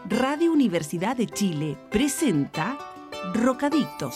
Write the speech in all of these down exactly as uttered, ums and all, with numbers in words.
Radio Universidad de Chile presenta Rocadictos.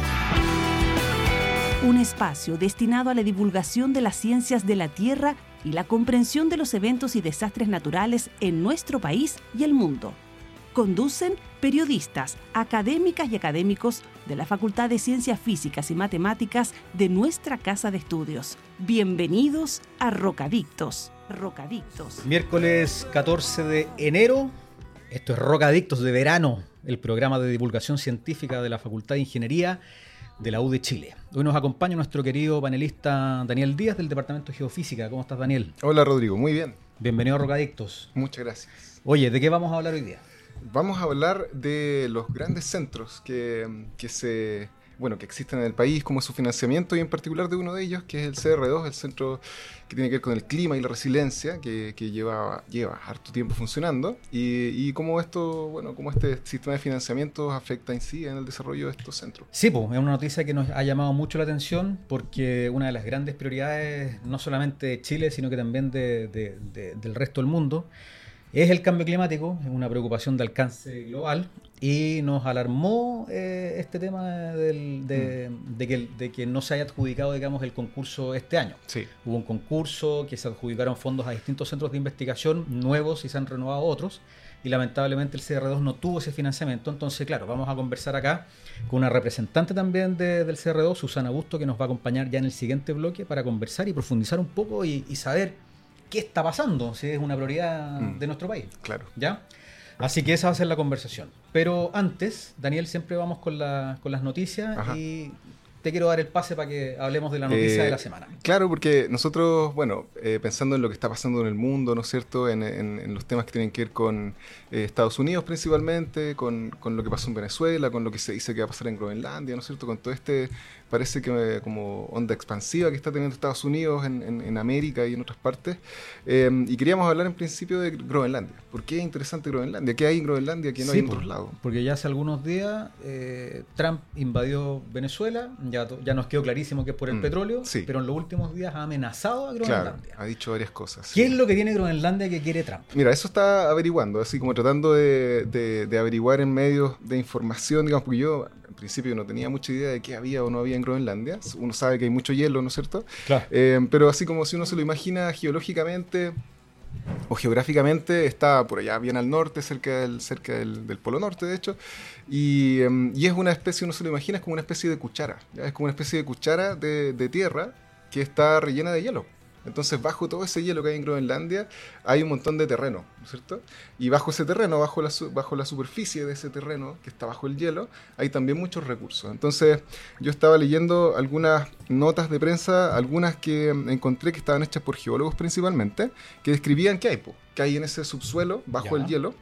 Un espacio destinado a la divulgación de las ciencias de la Tierra y la comprensión de los eventos y desastres naturales en nuestro país y el mundo. Conducen periodistas, académicas y académicos de la Facultad de Ciencias Físicas y Matemáticas de nuestra Casa de Estudios. Bienvenidos a Rocadictos. Rocadictos. Miércoles catorce de enero, esto es Rocadictos de verano, el programa de divulgación científica de la Facultad de Ingeniería de la U de Chile. Hoy nos acompaña nuestro querido panelista Daniel Díaz del Departamento de Geofísica. ¿Cómo estás, Daniel? Hola, Rodrigo. Muy bien. Bienvenido a Rocadictos. Muchas gracias. Oye, ¿de qué vamos a hablar hoy día? Vamos a hablar de los grandes centros que, que se... bueno, que existen en el país, como su financiamiento, y en particular de uno de ellos, que es el C R dos, el centro que tiene que ver con el clima y la resiliencia, que, que lleva, lleva harto tiempo funcionando, y, y cómo esto, bueno, cómo este sistema de financiamiento afecta en sí en el desarrollo de estos centros. Sí, pues, es una noticia que nos ha llamado mucho la atención, porque una de las grandes prioridades, no solamente de Chile, sino que también de, de, de, del resto del mundo, es el cambio climático, es una preocupación de alcance global, y nos alarmó eh, este tema del, de, mm. de, que, de que no se haya adjudicado, digamos, el concurso este año. Sí. Hubo un concurso que se adjudicaron fondos a distintos centros de investigación nuevos y se han renovado otros, y lamentablemente el C R dos no tuvo ese financiamiento. Entonces, claro, vamos a conversar acá con una representante también de, del C R dos, Susana Busto, que nos va a acompañar ya en el siguiente bloque para conversar y profundizar un poco y, y saber qué está pasando, si es una prioridad mm, de nuestro país. Claro. ¿Ya? Así que esa va a ser la conversación. Pero antes, Daniel, siempre vamos con, la, con las noticias. Ajá. Y te quiero dar el pase para que hablemos de la noticia eh, de la semana. Claro, porque nosotros, bueno, eh, pensando en lo que está pasando en el mundo, ¿no es cierto?, en, en, en los temas que tienen que ver con eh, Estados Unidos principalmente, con, con lo que pasó en Venezuela, con lo que se dice que va a pasar en Groenlandia, ¿no es cierto?, con todo este, parece que como onda expansiva que está teniendo Estados Unidos en, en, en América y en otras partes. Eh, y queríamos hablar en principio de Groenlandia. ¿Por qué es interesante Groenlandia? ¿Qué hay en Groenlandia que no sí, hay en otros lados? Porque ya hace algunos días eh, Trump invadió Venezuela. Ya, ya nos quedó clarísimo que es por el mm, petróleo, sí. Pero en los últimos días ha amenazado a Groenlandia. Claro, ha dicho varias cosas. ¿Qué sí. es lo que tiene Groenlandia que quiere Trump? Mira, eso está averiguando, así como tratando de, de, de averiguar en medios de información, digamos, porque yo en principio no tenía mucha idea de qué había o no había en Groenlandia. Uno sabe que hay mucho hielo, ¿no es cierto? Claro. Eh, pero así como si uno se lo imagina geológicamente o geográficamente, está por allá bien al norte, cerca del, cerca del, del Polo Norte, de hecho, y, um, y es una especie, uno se lo imagina, es como una especie de cuchara, ¿ya? Es como una especie de cuchara de, de tierra que está rellena de hielo. Entonces, bajo todo ese hielo que hay en Groenlandia, hay un montón de terreno, ¿no es cierto? Y bajo ese terreno, bajo la, bajo la superficie de ese terreno, que está bajo el hielo, hay también muchos recursos. Entonces, yo estaba leyendo algunas notas de prensa, algunas que encontré que estaban hechas por geólogos principalmente, que describían qué hay, po, qué hay en ese subsuelo, bajo ya. el hielo.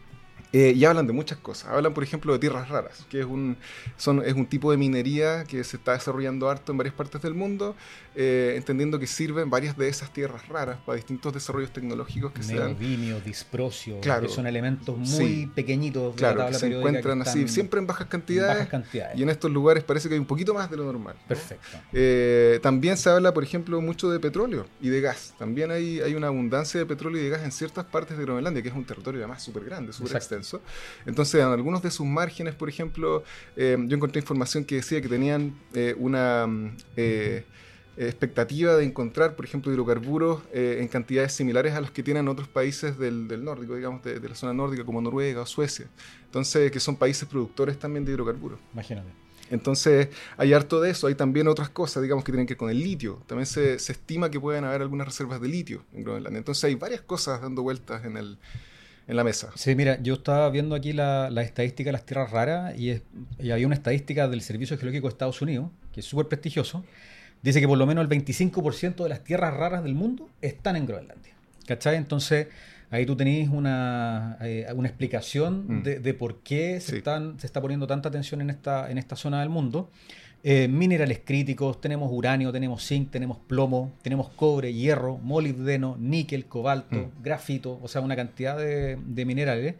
Eh, y hablan de muchas cosas. Hablan, por ejemplo, de tierras raras, que es un, son, es un tipo de minería que se está desarrollando harto en varias partes del mundo, eh, entendiendo que sirven varias de esas tierras raras para distintos desarrollos tecnológicos que sean... Neodimio, disprosio, claro, que son elementos muy sí, pequeñitos de claro, la tabla que se periódica encuentran que así, siempre en bajas cantidades, en bajas cantidades. Y en estos lugares parece que hay un poquito más de lo normal, ¿no? Perfecto. Eh, también se habla, por ejemplo, mucho de petróleo y de gas. También hay, hay una abundancia de petróleo y de gas en ciertas partes de Groenlandia, que es un territorio además súper grande, súper extenso. Entonces, en algunos de sus márgenes, por ejemplo, eh, yo encontré información que decía que tenían eh, una eh, expectativa de encontrar, por ejemplo, hidrocarburos eh, en cantidades similares a los que tienen otros países del, del nórdico, digamos, de, de la zona nórdica, como Noruega o Suecia. Entonces, que son países productores también de hidrocarburos. Imagínate. Entonces, hay harto de eso. Hay también otras cosas, digamos, que tienen que ver con el litio. También se, se estima que pueden haber algunas reservas de litio en Groenlandia. Entonces, hay varias cosas dando vueltas en el... en la mesa. Sí, mira, yo estaba viendo aquí la, la estadística de las tierras raras y, es, y había una estadística del Servicio Geológico de Estados Unidos, que es súper prestigioso. Dice que por lo menos el veinticinco por ciento de las tierras raras del mundo están en Groenlandia. ¿Cachai? Entonces, ahí tú tenés una, eh, una explicación mm. de, de por qué se, sí. están, se está poniendo tanta atención en esta, en esta zona del mundo. Eh, minerales críticos, tenemos uranio, tenemos zinc, tenemos plomo, tenemos cobre, hierro, molibdeno, níquel, cobalto, mm. grafito, o sea, una cantidad de, de minerales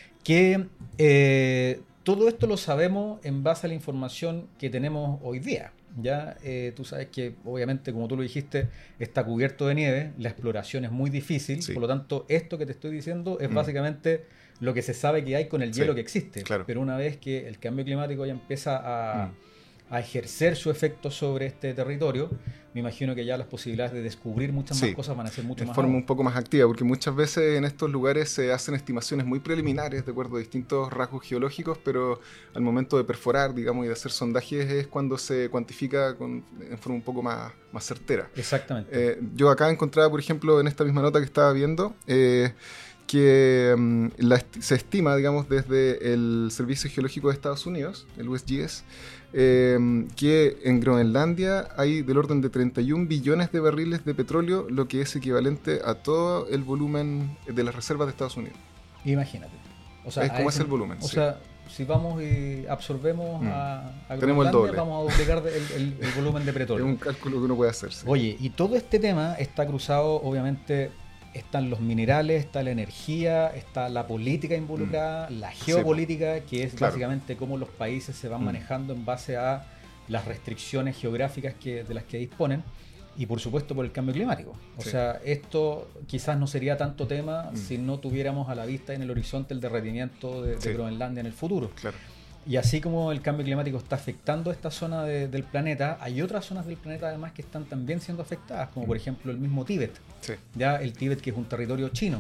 que eh, todo esto lo sabemos en base a la información que tenemos hoy día. ya eh, tú sabes que obviamente, como tú lo dijiste, está cubierto de nieve, la exploración es muy difícil, sí. Por lo tanto, esto que te estoy diciendo es mm. básicamente lo que se sabe que hay con el hielo sí, que existe. Claro. Pero una vez que el cambio climático ya empieza a... Mm. a ejercer su efecto sobre este territorio, me imagino que ya las posibilidades de descubrir muchas sí, más cosas van a ser mucho de más... forma aún. un poco más activa, porque muchas veces en estos lugares se hacen estimaciones muy preliminares de acuerdo a distintos rasgos geológicos, pero al momento de perforar, digamos, y de hacer sondajes es cuando se cuantifica con, en forma un poco más, más certera. Exactamente. Eh, yo acá encontraba, por ejemplo, en esta misma nota que estaba viendo, eh, que um, la est- se estima, digamos, desde el Servicio Geológico de Estados Unidos, el U S G S, eh, que en Groenlandia hay del orden de treinta y un billones de barriles de petróleo, lo que es equivalente a todo el volumen de las reservas de Estados Unidos. Imagínate. O sea, es como ese, es el volumen. O sí. sea, si vamos y absorbemos mm. a, a Tenemos el doble. Vamos a duplicar el, el, el volumen de petróleo. Es un cálculo que uno puede hacer. Sí. Oye, y todo este tema está cruzado, obviamente... Están los minerales, está la energía, está la política involucrada, mm. la geopolítica, sí, que es claro. básicamente cómo los países se van mm. manejando en base a las restricciones geográficas que, de las que disponen, y por supuesto por el cambio climático. O sí. sea, esto quizás no sería tanto tema mm. si no tuviéramos a la vista en el horizonte el derretimiento de, de sí. Groenlandia en el futuro. Claro. Y así como el cambio climático está afectando esta zona de, del planeta, hay otras zonas del planeta además que están también siendo afectadas, como por ejemplo el mismo Tíbet. Sí. Ya el Tíbet, que es un territorio chino.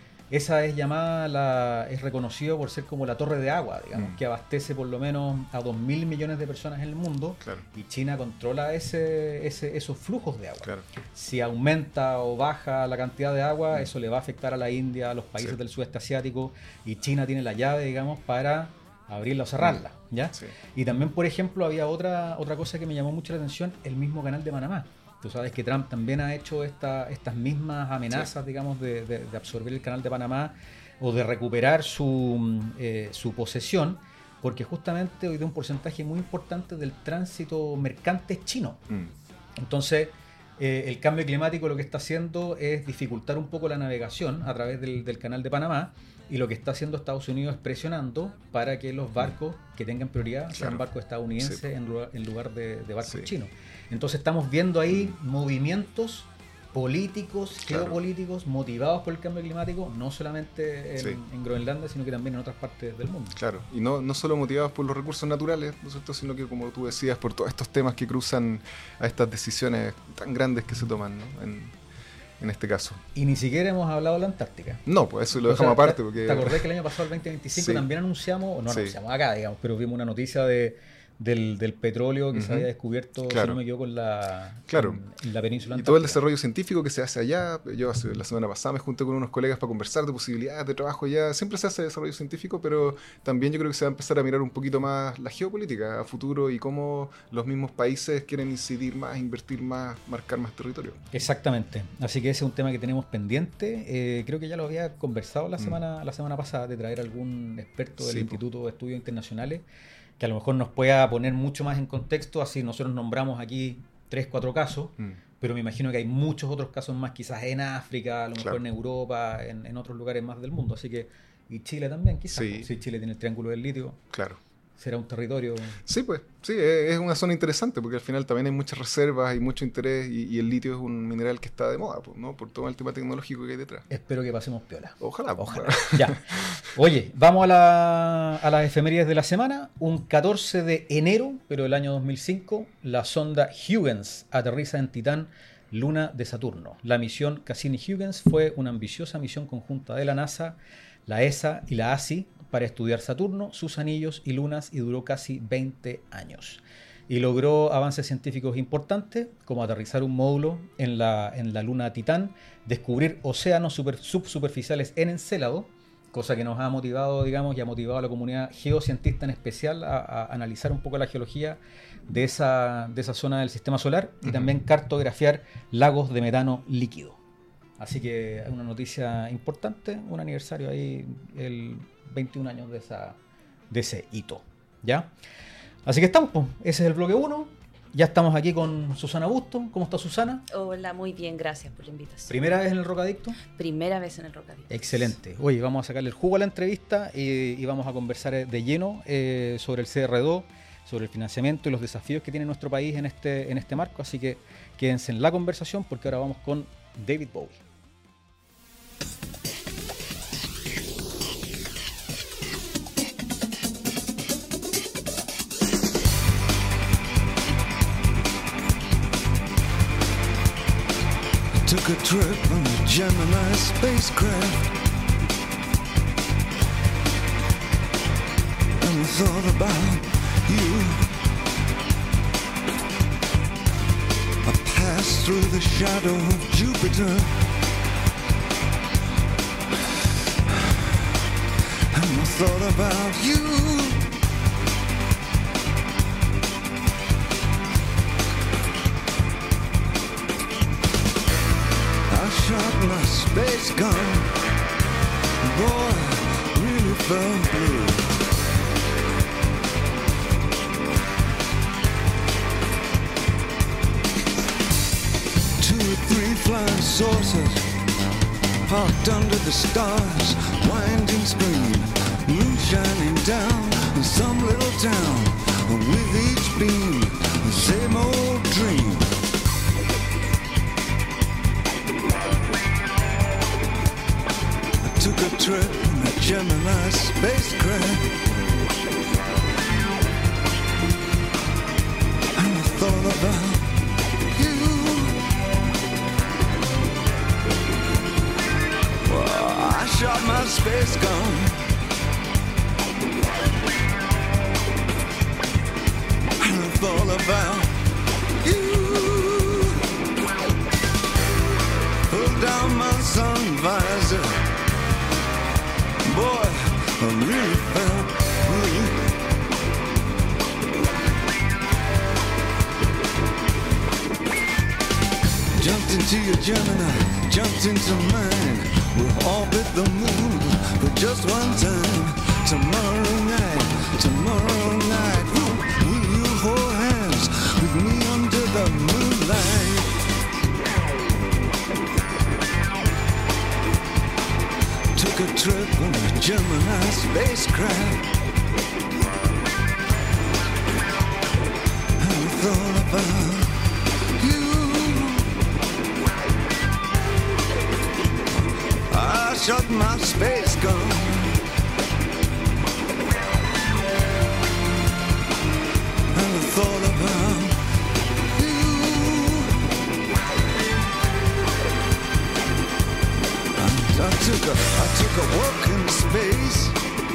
Esa es llamada, la, es reconocido por ser como la torre de agua, digamos, mm. que abastece por lo menos a dos mil millones de personas en el mundo. Claro. Y China controla ese, ese, esos flujos de agua. Claro. Si aumenta o baja la cantidad de agua, mm. eso le va a afectar a la India, a los países sí. del sudeste asiático, y China tiene la llave, digamos, para abrirla o cerrarla, ¿ya? Sí. Y también, por ejemplo, había otra, otra cosa que me llamó mucho la atención, el mismo canal de Panamá. Tú sabes que Trump también ha hecho esta, estas mismas amenazas, sí. digamos, de, de, de absorber el canal de Panamá o de recuperar su, eh, su posesión, porque justamente hoy de un porcentaje muy importante del tránsito mercante es chino. Mm. Entonces, eh, el cambio climático lo que está haciendo es dificultar un poco la navegación a través del, del canal de Panamá, y lo que está haciendo Estados Unidos es presionando para que los barcos que tengan prioridad claro. sean barcos estadounidenses sí. en, lugar, en lugar de, de barcos sí. chinos. Entonces estamos viendo ahí mm. movimientos políticos, claro. geopolíticos, motivados por el cambio climático, no solamente en, sí. en Groenlandia, sino que también en otras partes del mundo. Claro, y no, no solo motivados por los recursos naturales, ¿no es cierto?, sino que, como tú decías, por todos estos temas que cruzan a estas decisiones tan grandes que se toman, ¿no? en, en este caso. Y ni siquiera hemos hablado de la Antártica. No, pues eso lo dejamos o sea, aparte. Porque... ¿Te acordás que el año pasado, el veinte veinticinco, sí. también anunciamos, o no sí. anunciamos acá, digamos, pero vimos una noticia de Del, del petróleo que uh-huh. se había descubierto, claro. si no me equivoco, en la, claro. en, en la península Antártica. Y todo el desarrollo científico que se hace allá. Yo hace, la semana pasada me junté con unos colegas para conversar de posibilidades de trabajo allá. Siempre se hace desarrollo científico, pero también yo creo que se va a empezar a mirar un poquito más la geopolítica a futuro y cómo los mismos países quieren incidir más, invertir más, marcar más territorio. Exactamente. Así que ese es un tema que tenemos pendiente. Eh, creo que ya lo había conversado la semana, mm. la semana pasada, de traer algún experto del sí, Instituto po. de Estudios Internacionales que a lo mejor nos pueda poner mucho más en contexto. Así nosotros nombramos aquí tres, cuatro casos, mm. pero me imagino que hay muchos otros casos más, quizás en África, a lo mejor claro. en Europa, en, en otros lugares más del mundo. Así que, y Chile también, quizás. Sí. Si Chile tiene el Triángulo del Litio. Claro. Será un territorio... Sí, pues, sí, es una zona interesante porque al final también hay muchas reservas, hay mucho interés y, y el litio es un mineral que está de moda, pues, ¿no? Por todo el tema tecnológico que hay detrás. Espero que pasemos piola. Ojalá. Pues, Ojalá. Ya. Oye, vamos a, la, a las efemérides de la semana. Un catorce de enero, pero del año dos mil cinco, la sonda Huygens aterriza en Titán, luna de Saturno. La misión Cassini-Huygens fue una ambiciosa misión conjunta de la NASA, la E S A y la A S I para estudiar Saturno, sus anillos y lunas, y duró casi veinte años. Y logró avances científicos importantes, como aterrizar un módulo en la, en la luna Titán, descubrir océanos super, subsuperficiales en Encélado, cosa que nos ha motivado, digamos, y ha motivado a la comunidad geocientista en especial a, a analizar un poco la geología de esa, de esa zona del sistema solar, y uh-huh. también cartografiar lagos de metano líquido. Así que es una noticia importante, un aniversario ahí, el veintiún años de, esa, de ese hito, ¿ya? Así que estamos, pues, ese es el bloque uno. Ya estamos aquí con Susana Busto. ¿Cómo está, Susana? Hola, muy bien, gracias por la invitación. ¿Primera vez en el Rocadicto? Primera vez en el Rocadicto. Excelente. Oye, vamos a sacarle el jugo a la entrevista y, y vamos a conversar de lleno eh, sobre el C R dos, sobre el financiamiento y los desafíos que tiene nuestro país en este, en este marco. Así que quédense en la conversación porque ahora vamos con David Bowie. Took a trip on the Gemini spacecraft, and I thought about you. I passed through the shadow of Jupiter, and I thought about you. Shot my space gun, boy, really felt blue. Two or three flying saucers parked under the stars, winding screen, moon shining down in some little town. With each beam, the same old dream. Took a trip in a Gemini spacecraft, and I thought about you. Well, I shot my space gun, and I thought about you. Pulled down my sun visor, boy, I really felt blue. Jumped into your Gemini, jumped into mine. We'll orbit the moon for just one time. Tomorrow night, tomorrow night, will, will you hold hands with me under the moonlight? Took a trip on a Gemini spacecraft, and I thought about you. I shot my space gun, and I thought about I took a, I took a walk in space,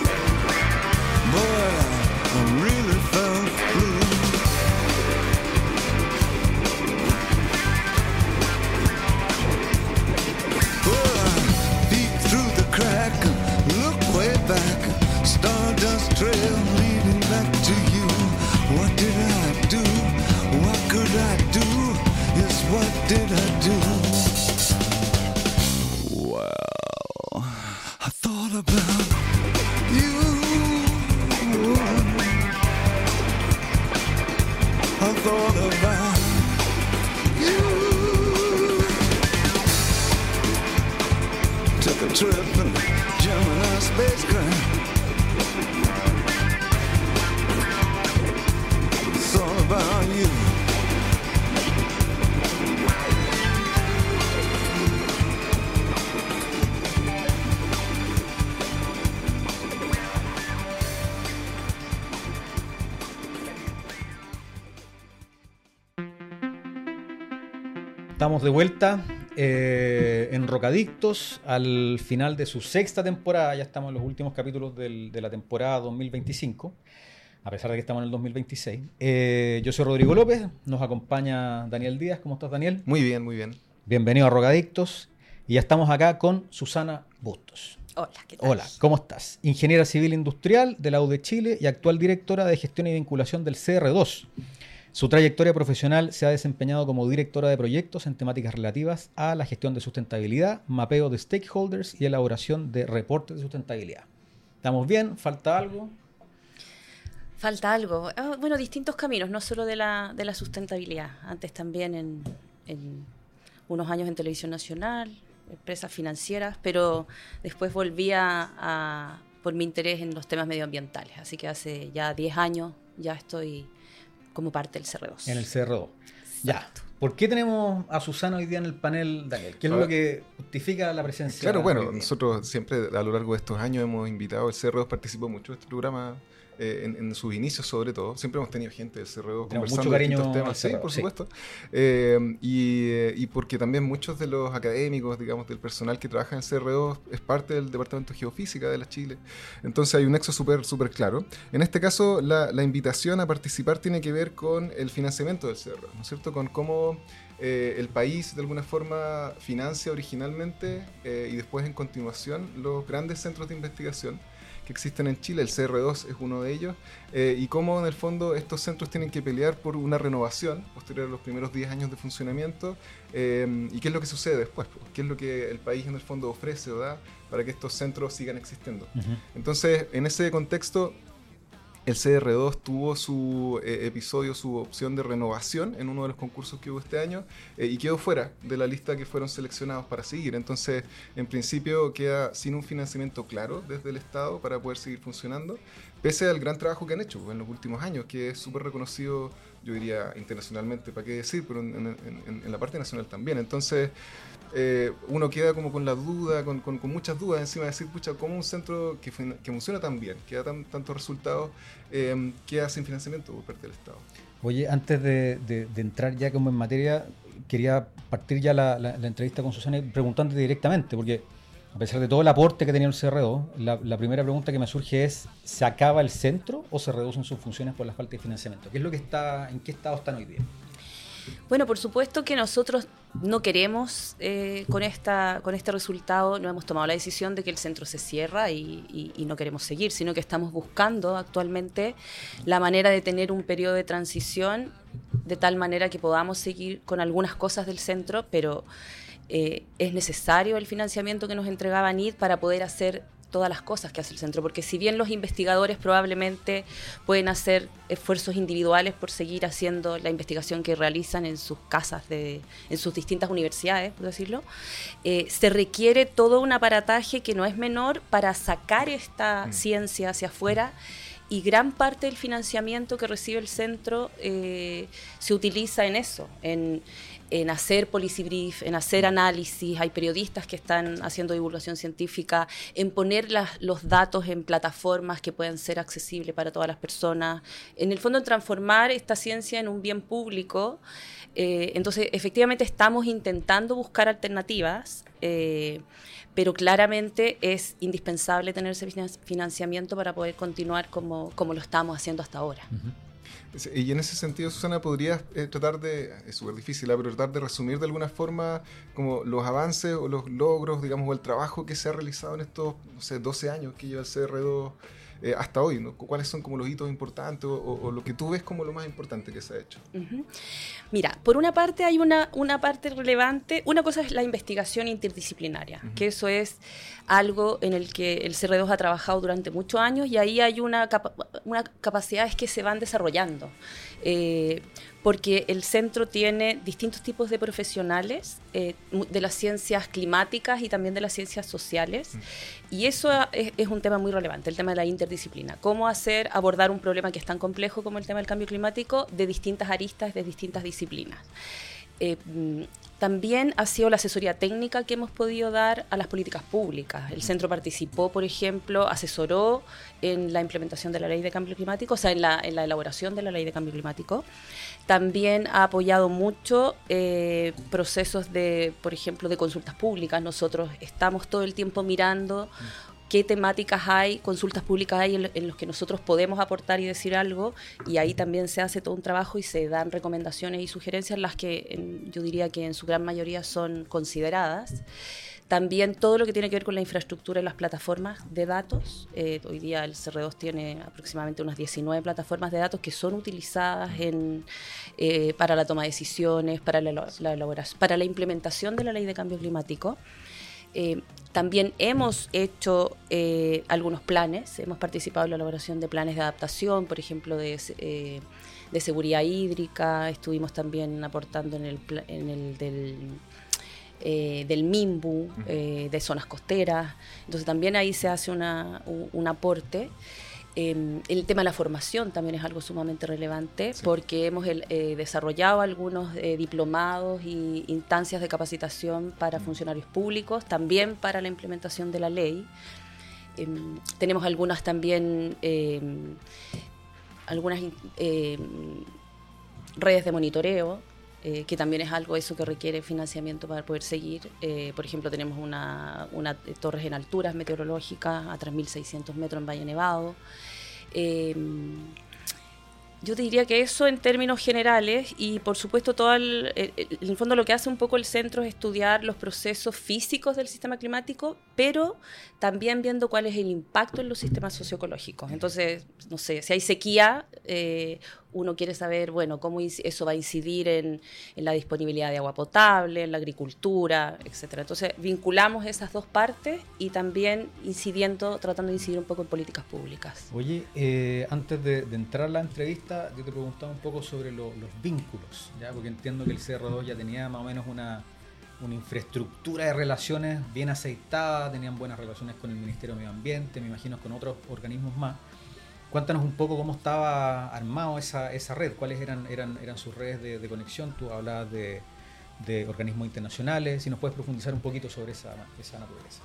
boy, I really felt blue. Well, I peeked through the crack, look way back, stardust trail leading back to you. What did I do? What could I do? Yes, what did I do? About you, I thought about you. Took a trip in the Gemini spacecraft, thought about you. Estamos de vuelta eh, en Rocadictos al final de su sexta temporada. Ya estamos en los últimos capítulos del, de la temporada dos mil veinticinco, a pesar de que estamos en el dos mil veintiséis. Eh, yo soy Rodrigo López, nos acompaña Daniel Díaz. ¿Cómo estás, Daniel? Muy bien, muy bien. Bienvenido a Rocadictos. Y ya estamos acá con Susana Bustos. Hola, ¿qué tal? Hola, ¿cómo estás? Ingeniera civil industrial de la U de Chile y actual directora de gestión y vinculación del C R dos. Su trayectoria profesional se ha desempeñado como directora de proyectos en temáticas relativas a la gestión de sustentabilidad, mapeo de stakeholders y elaboración de reportes de sustentabilidad. ¿Estamos bien? ¿Falta algo? Falta algo. Ah, bueno, distintos caminos, no solo de la, de la sustentabilidad. Antes también en, en unos años en Televisión Nacional, empresas financieras, pero después volví a, a, por mi interés en los temas medioambientales. Así que hace ya diez años ya estoy como parte del C R dos. En el C R dos. Ya. ¿Por qué tenemos a Susana hoy día en el panel, Daniel? ¿Qué es lo que justifica la presencia? Claro, bueno, nosotros siempre a lo largo de estos años hemos invitado, el C R dos participó mucho en este programa, eh, en, en sus inicios sobre todo. Siempre hemos tenido gente del C R dos conversando de distintos temas. Sí, por supuesto. Sí. Eh, y, eh, y porque también muchos de los académicos, digamos, del personal que trabaja en el C R dos es parte del Departamento de Geofísica de la Chile. Entonces hay un nexo súper súper claro. En este caso, la, la invitación a participar tiene que ver con el financiamiento del C R dos, ¿no es cierto? Con cómo eh, el país de alguna forma financia originalmente eh, y después en continuación los grandes centros de investigación que existen en Chile. El C R dos es uno de ellos, eh, y cómo en el fondo estos centros tienen que pelear por una renovación posterior a los primeros diez años de funcionamiento, eh, y qué es lo que sucede después, pues, qué es lo que el país en el fondo ofrece o da para que estos centros sigan existiendo. Uh-huh. Entonces, en ese contexto, el C R dos tuvo su eh, episodio, su opción de renovación en uno de los concursos que hubo este año, eh, y quedó fuera de la lista que fueron seleccionados para seguir. Entonces, en principio queda sin un financiamiento claro desde el Estado para poder seguir funcionando, pese al gran trabajo que han hecho en los últimos años, que es súper reconocido, yo diría internacionalmente, para qué decir, pero en, en, en, en la parte nacional también. Entonces, Eh, uno queda como con la duda, con, con, con muchas dudas encima de decir, pucha, ¿cómo un centro que, que funciona tan bien, que da tan, tantos resultados, eh, queda sin financiamiento por parte del Estado? Oye, antes de, de, de entrar ya como en materia, quería partir ya la, la, la entrevista con Susana preguntándote directamente, porque a pesar de todo el aporte que tenía el C R dos, la, la primera pregunta que me surge es, ¿se acaba el centro o se reducen sus funciones por la falta de financiamiento? ¿Qué es lo que está, en qué estado están hoy día? Bueno, por supuesto que nosotros no queremos, eh, con, esta, con este resultado, no hemos tomado la decisión de que el centro se cierra y, y, y no queremos seguir, sino que estamos buscando actualmente la manera de tener un periodo de transición de tal manera que podamos seguir con algunas cosas del centro, pero eh, es necesario el financiamiento que nos entregaba N I D para poder hacer todas las cosas que hace el centro, porque si bien los investigadores probablemente pueden hacer esfuerzos individuales por seguir haciendo la investigación que realizan en sus casas, de, en sus distintas universidades, por decirlo, eh, se requiere todo un aparataje que no es menor para sacar esta mm. ciencia hacia afuera, y gran parte del financiamiento que recibe el centro eh, se utiliza en eso, en en hacer policy brief, en hacer análisis. Hay periodistas que están haciendo divulgación científica, en poner las, los datos en plataformas que puedan ser accesibles para todas las personas, en el fondo en transformar esta ciencia en un bien público. Eh, entonces, efectivamente estamos intentando buscar alternativas, eh, pero claramente es indispensable tener ese financiamiento para poder continuar como, como lo estamos haciendo hasta ahora. Uh-huh. Y en ese sentido, Susana, ¿podrías eh, tratar de, es súper difícil, ¿eh? pero tratar de resumir de alguna forma como los avances o los logros, digamos, o el trabajo que se ha realizado en estos, no sé, doce años que lleva el C R dos eh, hasta hoy, ¿no? ¿Cuáles son como los hitos importantes o, o, o lo que tú ves como lo más importante que se ha hecho? Uh-huh. Mira, por una parte hay una, una parte relevante, una cosa es la investigación interdisciplinaria, uh-huh. que eso es algo en el que el C R dos ha trabajado durante muchos años, y ahí hay una, capa- una capacidades que se van desarrollando, eh, porque el centro tiene distintos tipos de profesionales eh, de las ciencias climáticas y también de las ciencias sociales, uh-huh. y eso es, es un tema muy relevante, el tema de la interdisciplina, cómo hacer, abordar un problema que es tan complejo como el tema del cambio climático de distintas aristas, de distintas disciplinas. Eh, también ha sido la asesoría técnica que hemos podido dar a las políticas públicas. El centro participó, por ejemplo, asesoró en la implementación de la ley de cambio climático, o sea, en la, en la elaboración de la ley de cambio climático. También ha apoyado mucho eh, procesos de, por ejemplo, de consultas públicas. Nosotros estamos todo el tiempo mirando qué temáticas hay, consultas públicas hay en, en los que nosotros podemos aportar y decir algo, y ahí también se hace todo un trabajo y se dan recomendaciones y sugerencias, las que en, yo diría que en su gran mayoría son consideradas. También todo lo que tiene que ver con la infraestructura y las plataformas de datos. Eh, hoy día el C R dos tiene aproximadamente unas diecinueve plataformas de datos que son utilizadas en, eh, para la toma de decisiones, para la, la elaboración, para la implementación de la ley de cambio climático. Eh, también hemos hecho eh, algunos planes, hemos participado en la elaboración de planes de adaptación, por ejemplo, de, eh, de seguridad hídrica. Estuvimos también aportando en el, en el del, eh, del MIMBU, eh, de zonas costeras. Entonces también ahí se hace una, un, un aporte. Eh, el tema de la formación también es algo sumamente relevante, Sí. porque hemos el, eh, desarrollado algunos eh, diplomados y instancias de capacitación para funcionarios públicos, también para la implementación de la ley. Eh, tenemos algunas también, eh, algunas eh, redes de monitoreo, eh, que también es algo eso que requiere financiamiento para poder seguir. Eh, por ejemplo, tenemos una, una eh, torres en alturas meteorológicas a tres mil seiscientos metros en Valle Nevado. Eh, yo te diría que eso en términos generales, y por supuesto todo el, el, el, en el fondo lo que hace un poco el centro es estudiar los procesos físicos del sistema climático, pero también viendo cuál es el impacto en los sistemas socioecológicos. Entonces, no sé, si hay sequía, eh, uno quiere saber, bueno, cómo eso va a incidir en, en la disponibilidad de agua potable, en la agricultura, etcétera. Entonces, vinculamos esas dos partes y también incidiendo, tratando de incidir un poco en políticas públicas. Oye, eh, antes de, de entrar a la entrevista, yo te preguntaba un poco sobre lo, los vínculos, ¿ya? Porque entiendo que el C R dos ya tenía más o menos una, una infraestructura de relaciones bien aceitada, tenían buenas relaciones con el Ministerio de Medio Ambiente, me imagino con otros organismos más. Cuéntanos un poco cómo estaba armado esa, esa red, cuáles eran, eran, eran sus redes de, de conexión. Tú hablabas de, de organismos internacionales, si nos puedes profundizar un poquito sobre esa, esa naturaleza.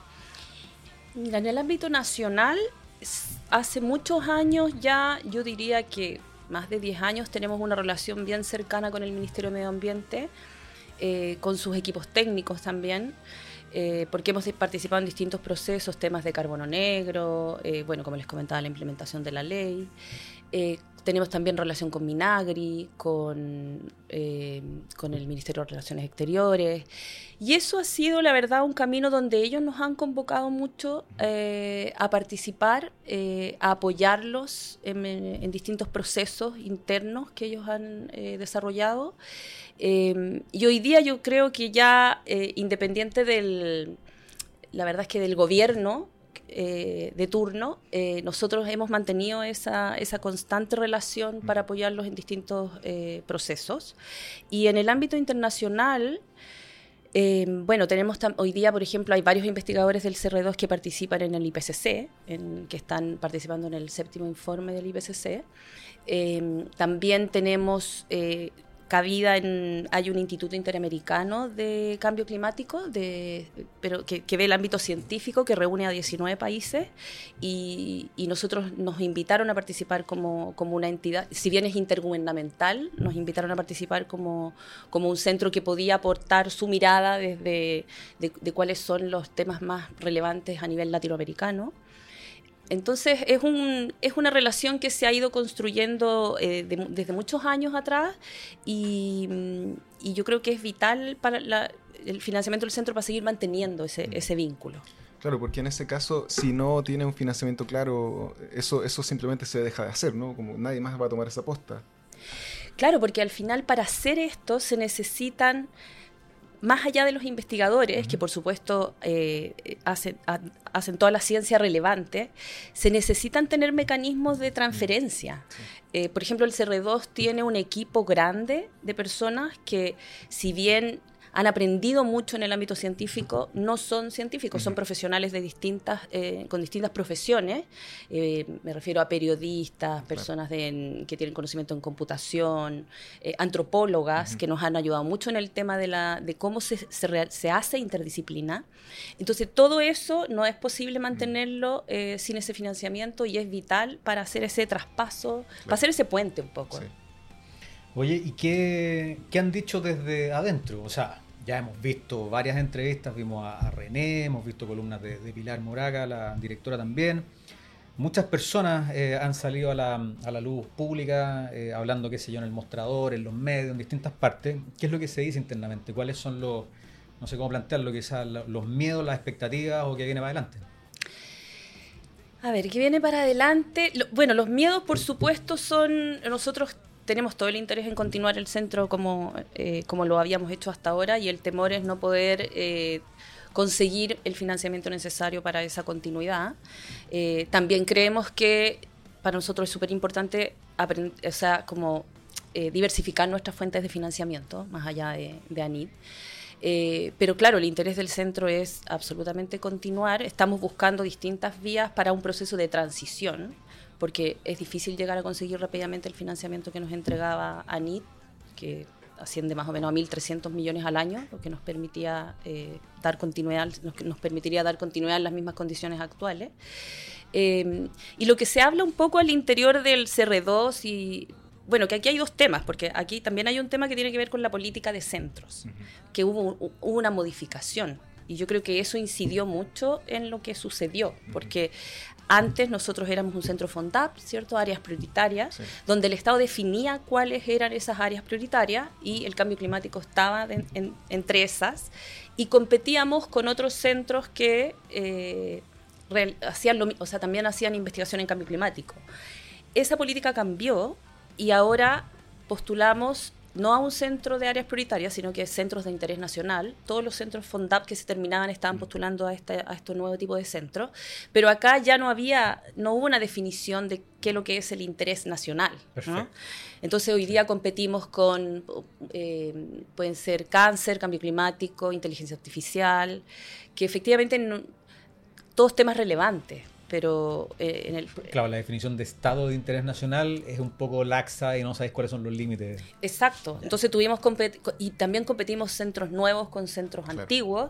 Mira, en el ámbito nacional, hace muchos años ya, yo diría que más de diez años, tenemos una relación bien cercana con el Ministerio de Medio Ambiente, eh, con sus equipos técnicos también. Eh, porque hemos participado en distintos procesos, temas de carbono negro, eh, bueno, como les comentaba, la implementación de la ley. Eh, tenemos también relación con Minagri, con, eh, con el Ministerio de Relaciones Exteriores. Y eso ha sido, la verdad, un camino donde ellos nos han convocado mucho eh, a participar, eh, a apoyarlos en, en distintos procesos internos que ellos han eh, desarrollado. Eh, y hoy día yo creo que ya, eh, independiente del, la verdad es que del gobierno eh, de turno, eh, nosotros hemos mantenido esa, esa constante relación para apoyarlos en distintos eh, procesos. Y en el ámbito internacional, eh, bueno, tenemos tam- hoy día, por ejemplo, hay varios investigadores del C R dos que participan en el I P C C, en, que están participando en el séptimo informe del I P C C. Eh, también tenemos... Eh, cabida en, hay un Instituto Interamericano de Cambio Climático, de, pero que, que ve el ámbito científico, que reúne a diecinueve países, y, y nosotros nos invitaron a participar como, como una entidad, si bien es intergubernamental, nos invitaron a participar como, como un centro que podía aportar su mirada desde de, de cuáles son los temas más relevantes a nivel latinoamericano. Entonces es, un, es una relación que se ha ido construyendo eh, de, desde muchos años atrás, y, y yo creo que es vital para la, el financiamiento del centro para seguir manteniendo ese, ese vínculo. Claro, porque en ese caso, si no tiene un financiamiento claro, eso, eso simplemente se deja de hacer, ¿no? Como nadie más va a tomar esa posta. Claro, porque al final para hacer esto se necesitan... Más allá de los investigadores, uh-huh. que por supuesto eh, hacen, ha, hacen toda la ciencia relevante, se necesitan tener mecanismos de transferencia. Sí. Eh, por ejemplo, el C R dos tiene un equipo grande de personas que, si bien han aprendido mucho en el ámbito científico, no son científicos, son profesionales de distintas, eh, con distintas profesiones. Eh, me refiero a periodistas, personas de, en, que tienen conocimiento en computación, eh, antropólogas, uh-huh. que nos han ayudado mucho en el tema de, la, de cómo se, se, se hace interdisciplina. Entonces, todo eso no es posible mantenerlo eh, sin ese financiamiento, y es vital para hacer ese traspaso, claro. para hacer ese puente un poco. Sí. Oye, ¿y qué, qué han dicho desde adentro? O sea, ya hemos visto varias entrevistas, vimos a, a René, hemos visto columnas de, de Pilar Moraga, la directora también. Muchas personas eh, han salido a la, a la luz pública, eh, hablando, qué sé yo, en el mostrador, en los medios, en distintas partes. ¿Qué es lo que se dice internamente? ¿Cuáles son los, no sé cómo plantearlo, quizás los miedos, las expectativas o qué viene para adelante? A ver, ¿qué viene para adelante? Lo, bueno, los miedos, por supuesto, son... Nosotros tenemos todo el interés en continuar el centro como, eh, como lo habíamos hecho hasta ahora, y el temor es no poder eh, conseguir el financiamiento necesario para esa continuidad. Eh, también creemos que para nosotros es súper importante aprend- o sea, como, eh, diversificar nuestras fuentes de financiamiento, más allá de, de ANID. Eh, pero claro, el interés del centro es absolutamente continuar. Estamos buscando distintas vías para un proceso de transición, porque es difícil llegar a conseguir rápidamente el financiamiento que nos entregaba ANIT, que asciende más o menos a mil trescientos millones al año, lo que nos permitía eh, dar continuidad, nos, nos permitiría dar continuidad en las mismas condiciones actuales. Eh, y lo que se habla un poco al interior del C R dos, y bueno, que aquí hay dos temas, porque aquí también hay un tema que tiene que ver con la política de centros, uh-huh. que hubo, hubo una modificación, y yo creo que eso incidió mucho en lo que sucedió, uh-huh. porque antes nosotros éramos un centro FONDAP, ¿cierto? Áreas prioritarias, sí. donde el Estado definía cuáles eran esas áreas prioritarias, y el cambio climático estaba de, en, entre esas, y competíamos con otros centros que eh, real, hacían lo, o sea, también hacían investigación en cambio climático. Esa política cambió, y ahora postulamos no a un centro de áreas prioritarias, sino que centros de interés nacional. Todos los centros FONDAP que se terminaban estaban postulando a este, a este nuevo tipo de centros, pero acá ya no había, no hubo una definición de qué es lo que es el interés nacional, ¿no? Entonces hoy día competimos con, eh, pueden ser cáncer, cambio climático, inteligencia artificial, que efectivamente no, todos temas relevantes. Pero eh, en el... Claro, la definición de estado de interés nacional es un poco laxa y no sabéis cuáles son los límites. Exacto. Entonces tuvimos compet- y también competimos centros nuevos con centros claro. antiguos.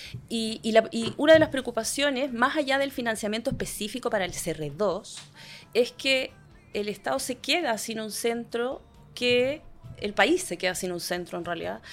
Y, y, la, y una de las preocupaciones, más allá del financiamiento específico para el C R dos, es que el Estado se queda sin un centro, que el país se queda sin un centro en realidad,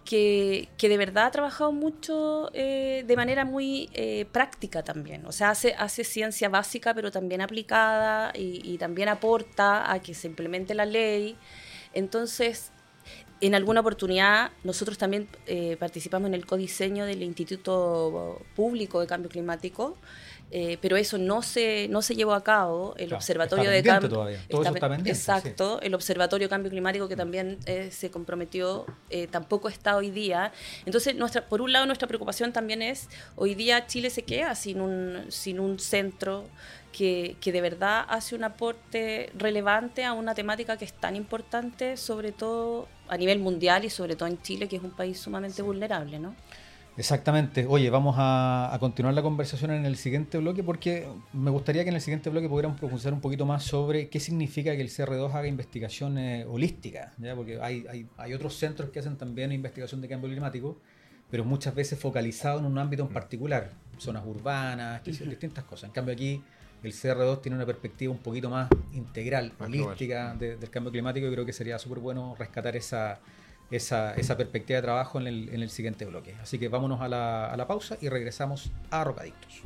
Que, que de verdad ha trabajado mucho eh, de manera muy eh, práctica también. O sea, hace, hace ciencia básica, pero también aplicada, y, y también aporta a que se implemente la ley. Entonces, en alguna oportunidad, nosotros también eh, participamos en el codiseño del Instituto Público de Cambio Climático, Eh, pero eso no se no se llevó a cabo. El claro, observatorio de cambio todavía. Todo está, eso está pendiente, exacto sí. El observatorio de cambio climático, que también eh, se comprometió, eh, tampoco está hoy día. Entonces, nuestra por un lado, nuestra preocupación también es, hoy día Chile se queda sin un sin un centro que, que de verdad hace un aporte relevante a una temática que es tan importante, sobre todo a nivel mundial y sobre todo en Chile, que es un país sumamente sí. vulnerable, ¿no? Exactamente. Oye, vamos a, a continuar la conversación en el siguiente bloque, porque me gustaría que en el siguiente bloque pudiéramos profundizar un poquito más sobre qué significa que el C R dos haga investigación eh, holística, ¿ya? Porque hay, hay, hay otros centros que hacen también investigación de cambio climático, pero muchas veces focalizado en un ámbito en particular, zonas urbanas, que son distintas cosas. En cambio aquí el C R dos tiene una perspectiva un poquito más integral, más holística de, del cambio climático, y creo que sería súper bueno rescatar esa... Esa, esa perspectiva de trabajo en el, en el siguiente bloque. Así que vámonos a la, a la pausa y regresamos a Rocadictos.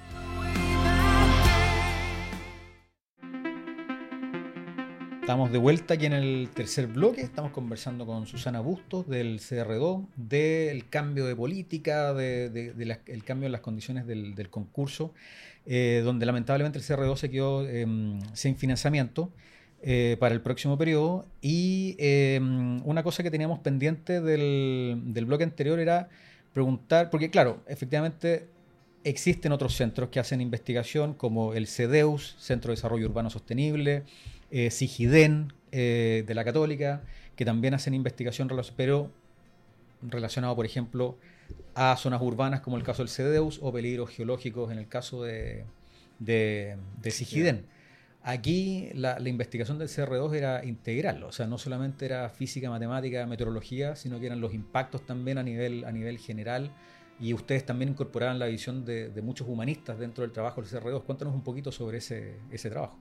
Estamos de vuelta aquí en el tercer bloque. Estamos conversando con Susana Bustos del C R dos, del cambio de política, del de, de la, el cambio en las condiciones del, del concurso, eh, donde lamentablemente el C R dos se quedó eh, sin financiamiento Eh, para el próximo periodo. Y eh, una cosa que teníamos pendiente del, del bloque anterior era preguntar, porque claro, efectivamente existen otros centros que hacen investigación, como el CEDEUS, Centro de Desarrollo Urbano Sostenible, eh, SIGIDEN eh, de la Católica, que también hacen investigación, pero relacionado, por ejemplo, a zonas urbanas, como el caso del CEDEUS, o peligros geológicos en el caso de, de, de SIGIDEN. Aquí la, la investigación del C R dos era integral, o sea, no solamente era física, matemática, meteorología, sino que eran los impactos también a nivel, a nivel general, y ustedes también incorporaban la visión de, de muchos humanistas dentro del trabajo del C R dos. Cuéntanos un poquito sobre ese, ese trabajo.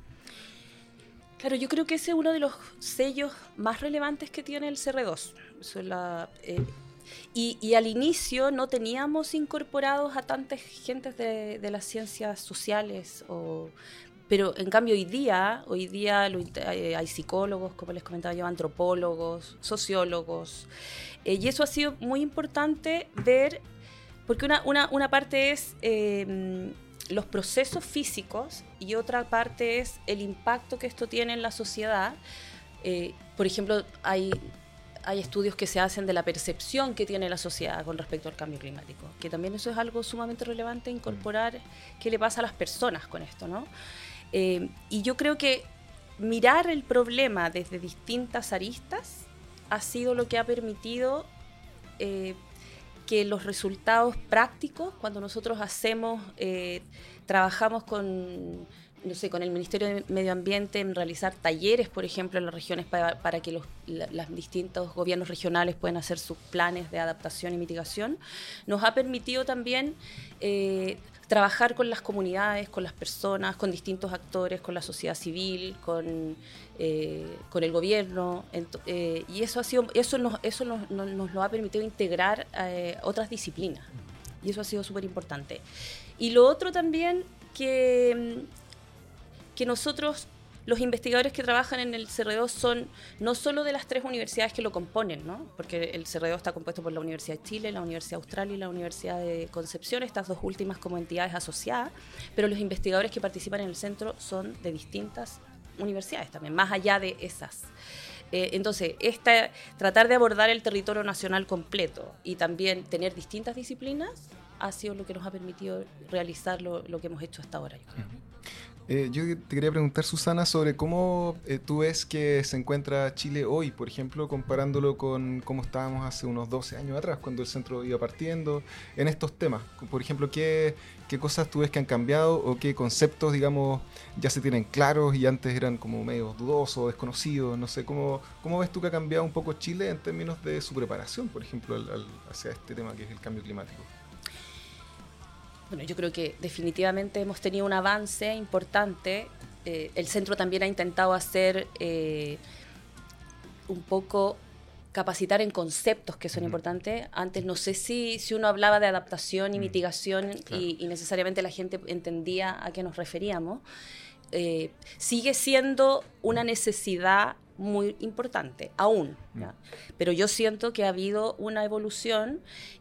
Claro, yo creo que ese es uno de los sellos más relevantes que tiene el C R dos. Eso es la, eh, y, y al inicio no teníamos incorporados a tantas gentes de, de las ciencias sociales, o... Pero en cambio hoy día, hoy día lo, eh, hay psicólogos, como les comentaba yo, antropólogos, sociólogos, eh, y eso ha sido muy importante ver, porque una, una, una parte es eh, los procesos físicos, y otra parte es el impacto que esto tiene en la sociedad. Eh, por ejemplo, hay, hay estudios que se hacen de la percepción que tiene la sociedad con respecto al cambio climático, que también eso es algo sumamente relevante, incorporar qué le pasa a las personas con esto, ¿no? Eh, y yo creo que mirar el problema desde distintas aristas ha sido lo que ha permitido eh, que los resultados prácticos, cuando nosotros hacemos, eh, trabajamos con no sé, con el Ministerio de Medio Ambiente en realizar talleres, por ejemplo, en las regiones para, para que los la, los distintos gobiernos regionales puedan hacer sus planes de adaptación y mitigación, nos ha permitido también eh, trabajar con las comunidades, con las personas, con distintos actores, con la sociedad civil, con, eh, con el gobierno, ent- eh, y eso ha sido, eso nos, eso nos, nos, nos lo ha permitido integrar eh, otras disciplinas, y eso ha sido súper importante. Y lo otro también que, que nosotros, los investigadores que trabajan en el C R D O son no solo de las tres universidades que lo componen, ¿no? Porque el C R D O está compuesto por la Universidad de Chile, la Universidad Austral y la Universidad de Concepción, estas dos últimas como entidades asociadas, pero los investigadores que participan en el centro son de distintas universidades también, más allá de esas. Eh, entonces, esta, tratar de abordar el territorio nacional completo y también tener distintas disciplinas ha sido lo que nos ha permitido realizar lo, lo que hemos hecho hasta ahora, yo creo. Eh, yo te quería preguntar, Susana, sobre cómo eh, tú ves que se encuentra Chile hoy, por ejemplo, comparándolo con cómo estábamos hace unos doce años atrás, cuando el centro iba partiendo, en estos temas. Por ejemplo, ¿qué, qué cosas tú ves que han cambiado o qué conceptos, digamos, ya se tienen claros y antes eran como medio dudosos, desconocidos? No sé, ¿cómo, cómo ves tú que ha cambiado un poco Chile en términos de su preparación, por ejemplo, al, al, hacia este tema que es el cambio climático? Bueno, yo creo que definitivamente hemos tenido un avance importante. Eh, el centro también ha intentado hacer eh, un poco capacitar en conceptos que son uh-huh. importantes. Antes no sé si, si uno hablaba de adaptación y uh-huh. mitigación claro. y, y necesariamente la gente entendía a qué nos referíamos. Eh, sigue siendo una necesidad muy importante, aún, ¿ya? Pero yo siento que ha habido una evolución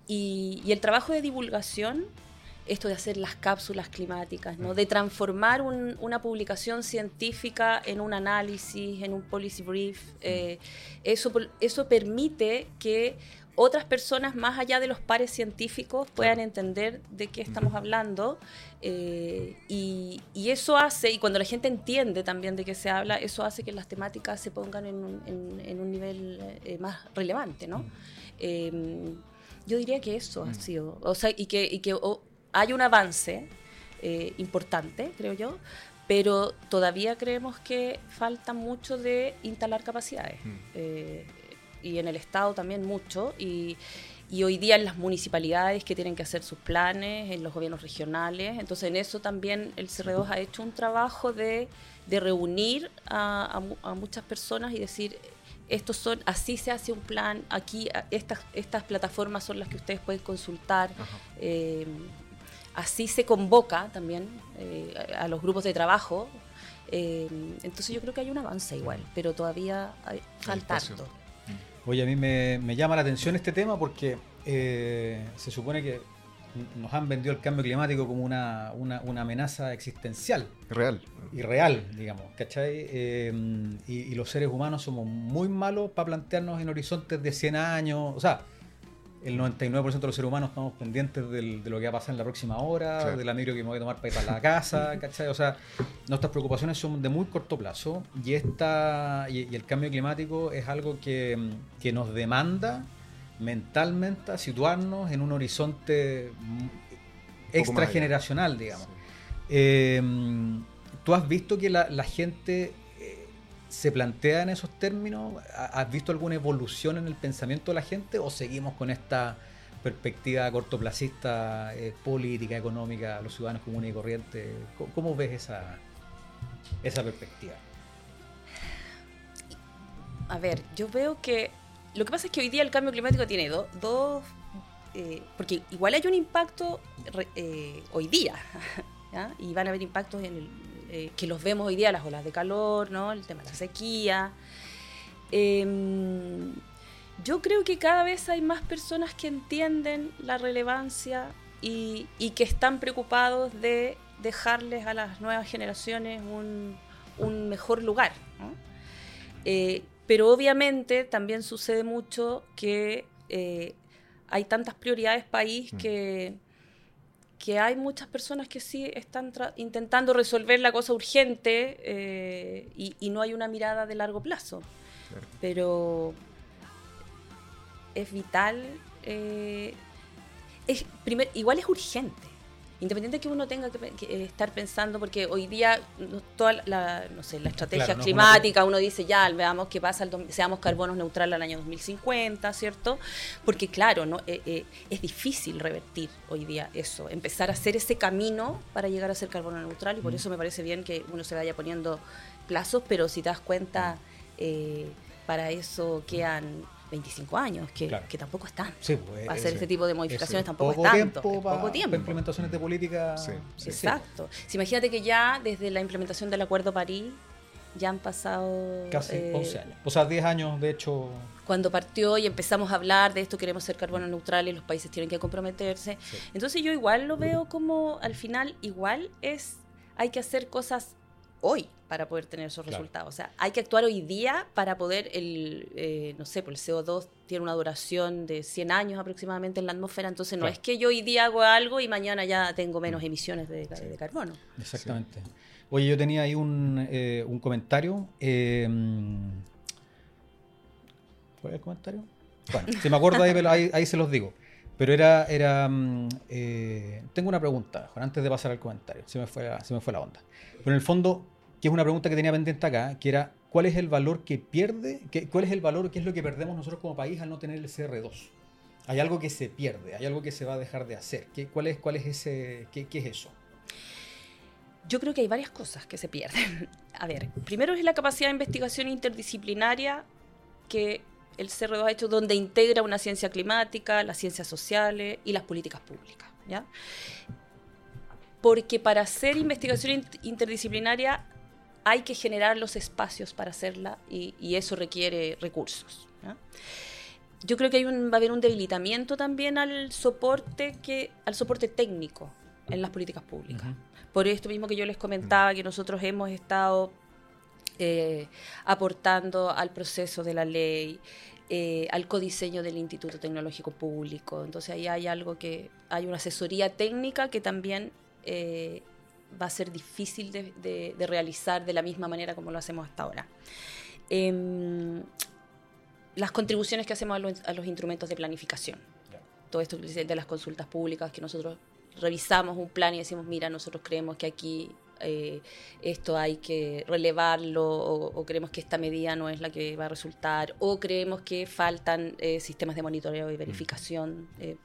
y, y el trabajo de divulgación, esto de hacer las cápsulas climáticas, ¿no? De transformar un, una publicación científica en un análisis, en un policy brief, eh, eso, eso permite que otras personas, más allá de los pares científicos, puedan entender de qué estamos hablando, eh, y, y eso hace, y cuando la gente entiende también de qué se habla, eso hace que las temáticas se pongan en un, en, en un nivel eh, más relevante, ¿no? Eh, yo diría que eso ha sido, o sea, y que, y que oh, hay un avance eh, importante, creo yo, pero todavía creemos que falta mucho de instalar capacidades. Mm. Eh, y en el Estado también mucho. Y, y hoy día en las municipalidades que tienen que hacer sus planes, en los gobiernos regionales. Entonces en eso también el C R dos ha hecho un trabajo de, de reunir a, a, a muchas personas y decir, estos son, así se hace un plan, aquí estas, estas plataformas son las que ustedes pueden consultar. Eh, así se convoca también eh, a los grupos de trabajo. Eh, entonces yo creo que hay un avance igual, pero todavía hay, falta harto. Oye, a mí me, me llama la atención este tema porque eh, se supone que nos han vendido el cambio climático como una, una, una amenaza existencial. Real. Y real, digamos, ¿cachai? Eh, y, y los seres humanos somos muy malos para plantearnos en horizontes de cien años. O sea, el noventa y nueve por ciento de los seres humanos estamos pendientes del, de lo que va a pasar en la próxima hora, claro. de la micro que me voy a tomar para ir para la casa, ¿cachai? O sea, nuestras preocupaciones son de muy corto plazo y, esta, y, y el cambio climático es algo que, que nos demanda mentalmente a situarnos en un horizonte extrageneracional, digamos. Sí. Eh, ¿Tú has visto que la, la gente eh, se plantea en esos términos? ¿Has visto alguna evolución en el pensamiento de la gente o seguimos con esta perspectiva cortoplacista, eh, política, económica, los ciudadanos comunes y corrientes? ¿Cómo, cómo ves esa, esa perspectiva? A ver, yo veo que lo que pasa es que hoy día el cambio climático tiene dos, do, eh, porque igual hay un impacto eh, hoy día, ¿ya? Y van a haber impactos en el, eh, que los vemos hoy día, las olas de calor, ¿no? El tema de la sequía. Eh, yo creo que cada vez hay más personas que entienden la relevancia y, y que están preocupados de dejarles a las nuevas generaciones un, un mejor lugar, ¿no? Eh, Pero obviamente también sucede mucho que eh, hay tantas prioridades país que, que hay muchas personas que sí están tra- intentando resolver la cosa urgente eh, y, y no hay una mirada de largo plazo. Claro. Pero es vital, eh, es, primer, igual es urgente. Independiente que uno tenga que, que estar pensando, porque hoy día no, toda la, no sé, la estrategia Claro, no, climática, una... uno dice ya, veamos qué pasa, el, seamos carbonos neutrales al año dos mil cincuenta, ¿cierto? Porque claro, no eh, eh, es difícil revertir hoy día eso, empezar a hacer ese camino para llegar a ser carbono neutral, y por mm. eso me parece bien que uno se vaya poniendo plazos, pero si te das cuenta, eh, para eso quedan veinticinco años, que, claro. que tampoco es tanto. Sí, pues, para hacer ese, este tipo de modificaciones ese, tampoco poco es tanto. Tiempo es para, poco tiempo. Para implementaciones de política. Sí, sí, exacto. Sí. Si imagínate que ya desde la implementación del Acuerdo París ya han pasado... Casi eh, once años. O sea, diez años, de hecho... Cuando partió y empezamos a hablar de esto, queremos ser carbono neutral y los países tienen que comprometerse. Sí. Entonces yo igual lo veo como, al final, igual es... Hay que hacer cosas hoy para poder tener esos claro. resultados. O sea, hay que actuar hoy día para poder, el eh, no sé, pues el C O dos tiene una duración de cien años aproximadamente en la atmósfera, entonces no claro. es que yo hoy día hago algo y mañana ya tengo menos emisiones de, sí. de carbono. Exactamente. Sí. Oye, yo tenía ahí un, eh, un comentario. Eh, ¿Cuál es el comentario? Bueno, si me acuerdo ahí, ahí, ahí se los digo. Pero era, era eh, tengo una pregunta, antes de pasar al comentario, se me fue la, se me fue la onda. Pero en el fondo, que es una pregunta que tenía pendiente acá, que era, ¿cuál es el valor que pierde, que, cuál es el valor, qué es lo que perdemos nosotros como país al no tener el C R dos? Hay algo que se pierde, hay algo que se va a dejar de hacer. ¿Qué, cuál es, cuál es ese, qué, qué es eso? Yo creo que hay varias cosas que se pierden. A ver, primero es la capacidad de investigación interdisciplinaria que el C R dos ha hecho, donde integra una ciencia climática, las ciencias sociales y las políticas públicas, ¿ya? Porque para hacer investigación interdisciplinaria hay que generar los espacios para hacerla y, y eso requiere recursos, ¿ya? Yo creo que hay un, va a haber un debilitamiento también al soporte, que, al soporte técnico en las políticas públicas. Uh-huh. Por esto mismo que yo les comentaba, que nosotros hemos estado eh, aportando al proceso de la ley, eh, al codiseño del Instituto Tecnológico Público. Entonces ahí hay algo que, hay una asesoría técnica que también eh, va a ser difícil de, de, de realizar de la misma manera como lo hacemos hasta ahora. Eh, las contribuciones que hacemos a los, a los instrumentos de planificación. Yeah. Todo esto de las consultas públicas, que nosotros revisamos un plan y decimos, mira, nosotros creemos que aquí eh, esto hay que relevarlo, o, o creemos que esta medida no es la que va a resultar, o creemos que faltan eh, sistemas de monitoreo y verificación. Eh,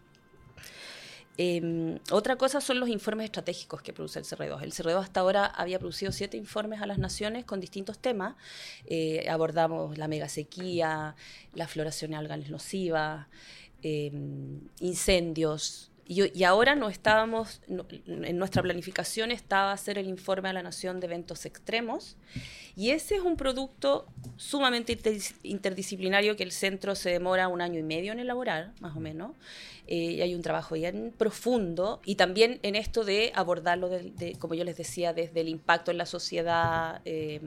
Eh, otra cosa son los informes estratégicos que produce el C R dos. El C R dos hasta ahora había producido siete informes a las naciones con distintos temas. Eh, abordamos la megasequía, la floración de algas nocivas, eh, incendios. Y, y ahora no estábamos, no, en nuestra planificación estaba hacer el informe a la nación de eventos extremos. Y ese es un producto sumamente interdisciplinario que el centro se demora un año y medio en elaborar, más o menos. Eh, y hay un trabajo bien profundo, y también en esto de abordarlo, de, de, como yo les decía, desde el impacto en la sociedad. Eh,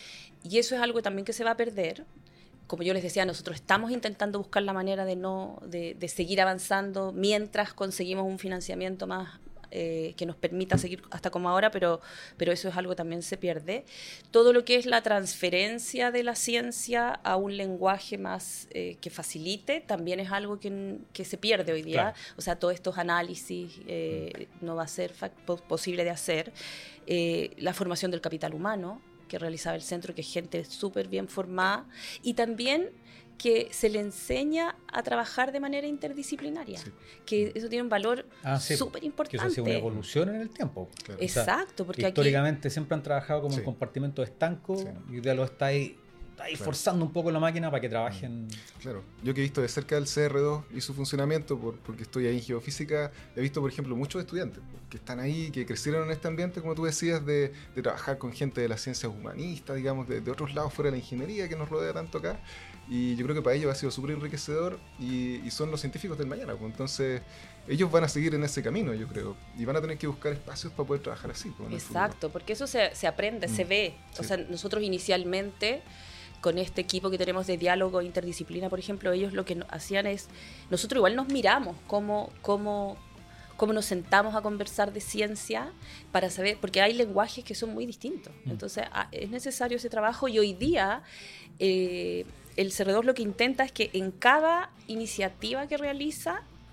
y eso es algo también que se va a perder. Como yo les decía, nosotros estamos intentando buscar la manera de, no, de, de seguir avanzando mientras conseguimos un financiamiento más eh, que nos permita seguir hasta como ahora, pero, pero eso es algo que también se pierde. Todo lo que es la transferencia de la ciencia a un lenguaje más eh, que facilite, también es algo que, que se pierde hoy día. Claro. O sea, todos estos análisis eh, no va a ser posible de hacer. Eh, la formación del capital humano que realizaba el centro, que es gente súper bien formada, y también que se le enseña a trabajar de manera interdisciplinaria, sí. que eso tiene un valor ah, sí, súper importante. Que eso sea una evolución en el tiempo. Claro. Exacto, porque históricamente aquí, siempre han trabajado como sí. en compartimentos estancos, sí. y hoy día lo está ahí, está ahí claro. forzando un poco la máquina para que trabajen. Claro, yo que he visto de cerca el C R dos y su funcionamiento, por, porque estoy ahí en geofísica, he visto, por ejemplo, muchos estudiantes que están ahí, que crecieron en este ambiente, como tú decías, de, de trabajar con gente de las ciencias humanistas, digamos, de, de otros lados fuera de la ingeniería que nos rodea tanto acá. Y yo creo que para ellos ha sido súper enriquecedor, y, y son los científicos del mañana, pues. Entonces ellos van a seguir en ese camino, yo creo, y van a tener que buscar espacios para poder trabajar así, pues, exacto, porque eso se, se aprende, mm. se ve. Sí. O sea, nosotros inicialmente, con este equipo que tenemos de diálogo interdisciplina, por ejemplo, ellos lo que hacían es, nosotros igual nos miramos cómo, cómo, cómo nos sentamos a conversar de ciencia para saber, porque hay lenguajes que son muy distintos. Mm. Entonces es necesario ese trabajo, y hoy día eh, el C R dos lo que intenta es que en cada iniciativa que realiza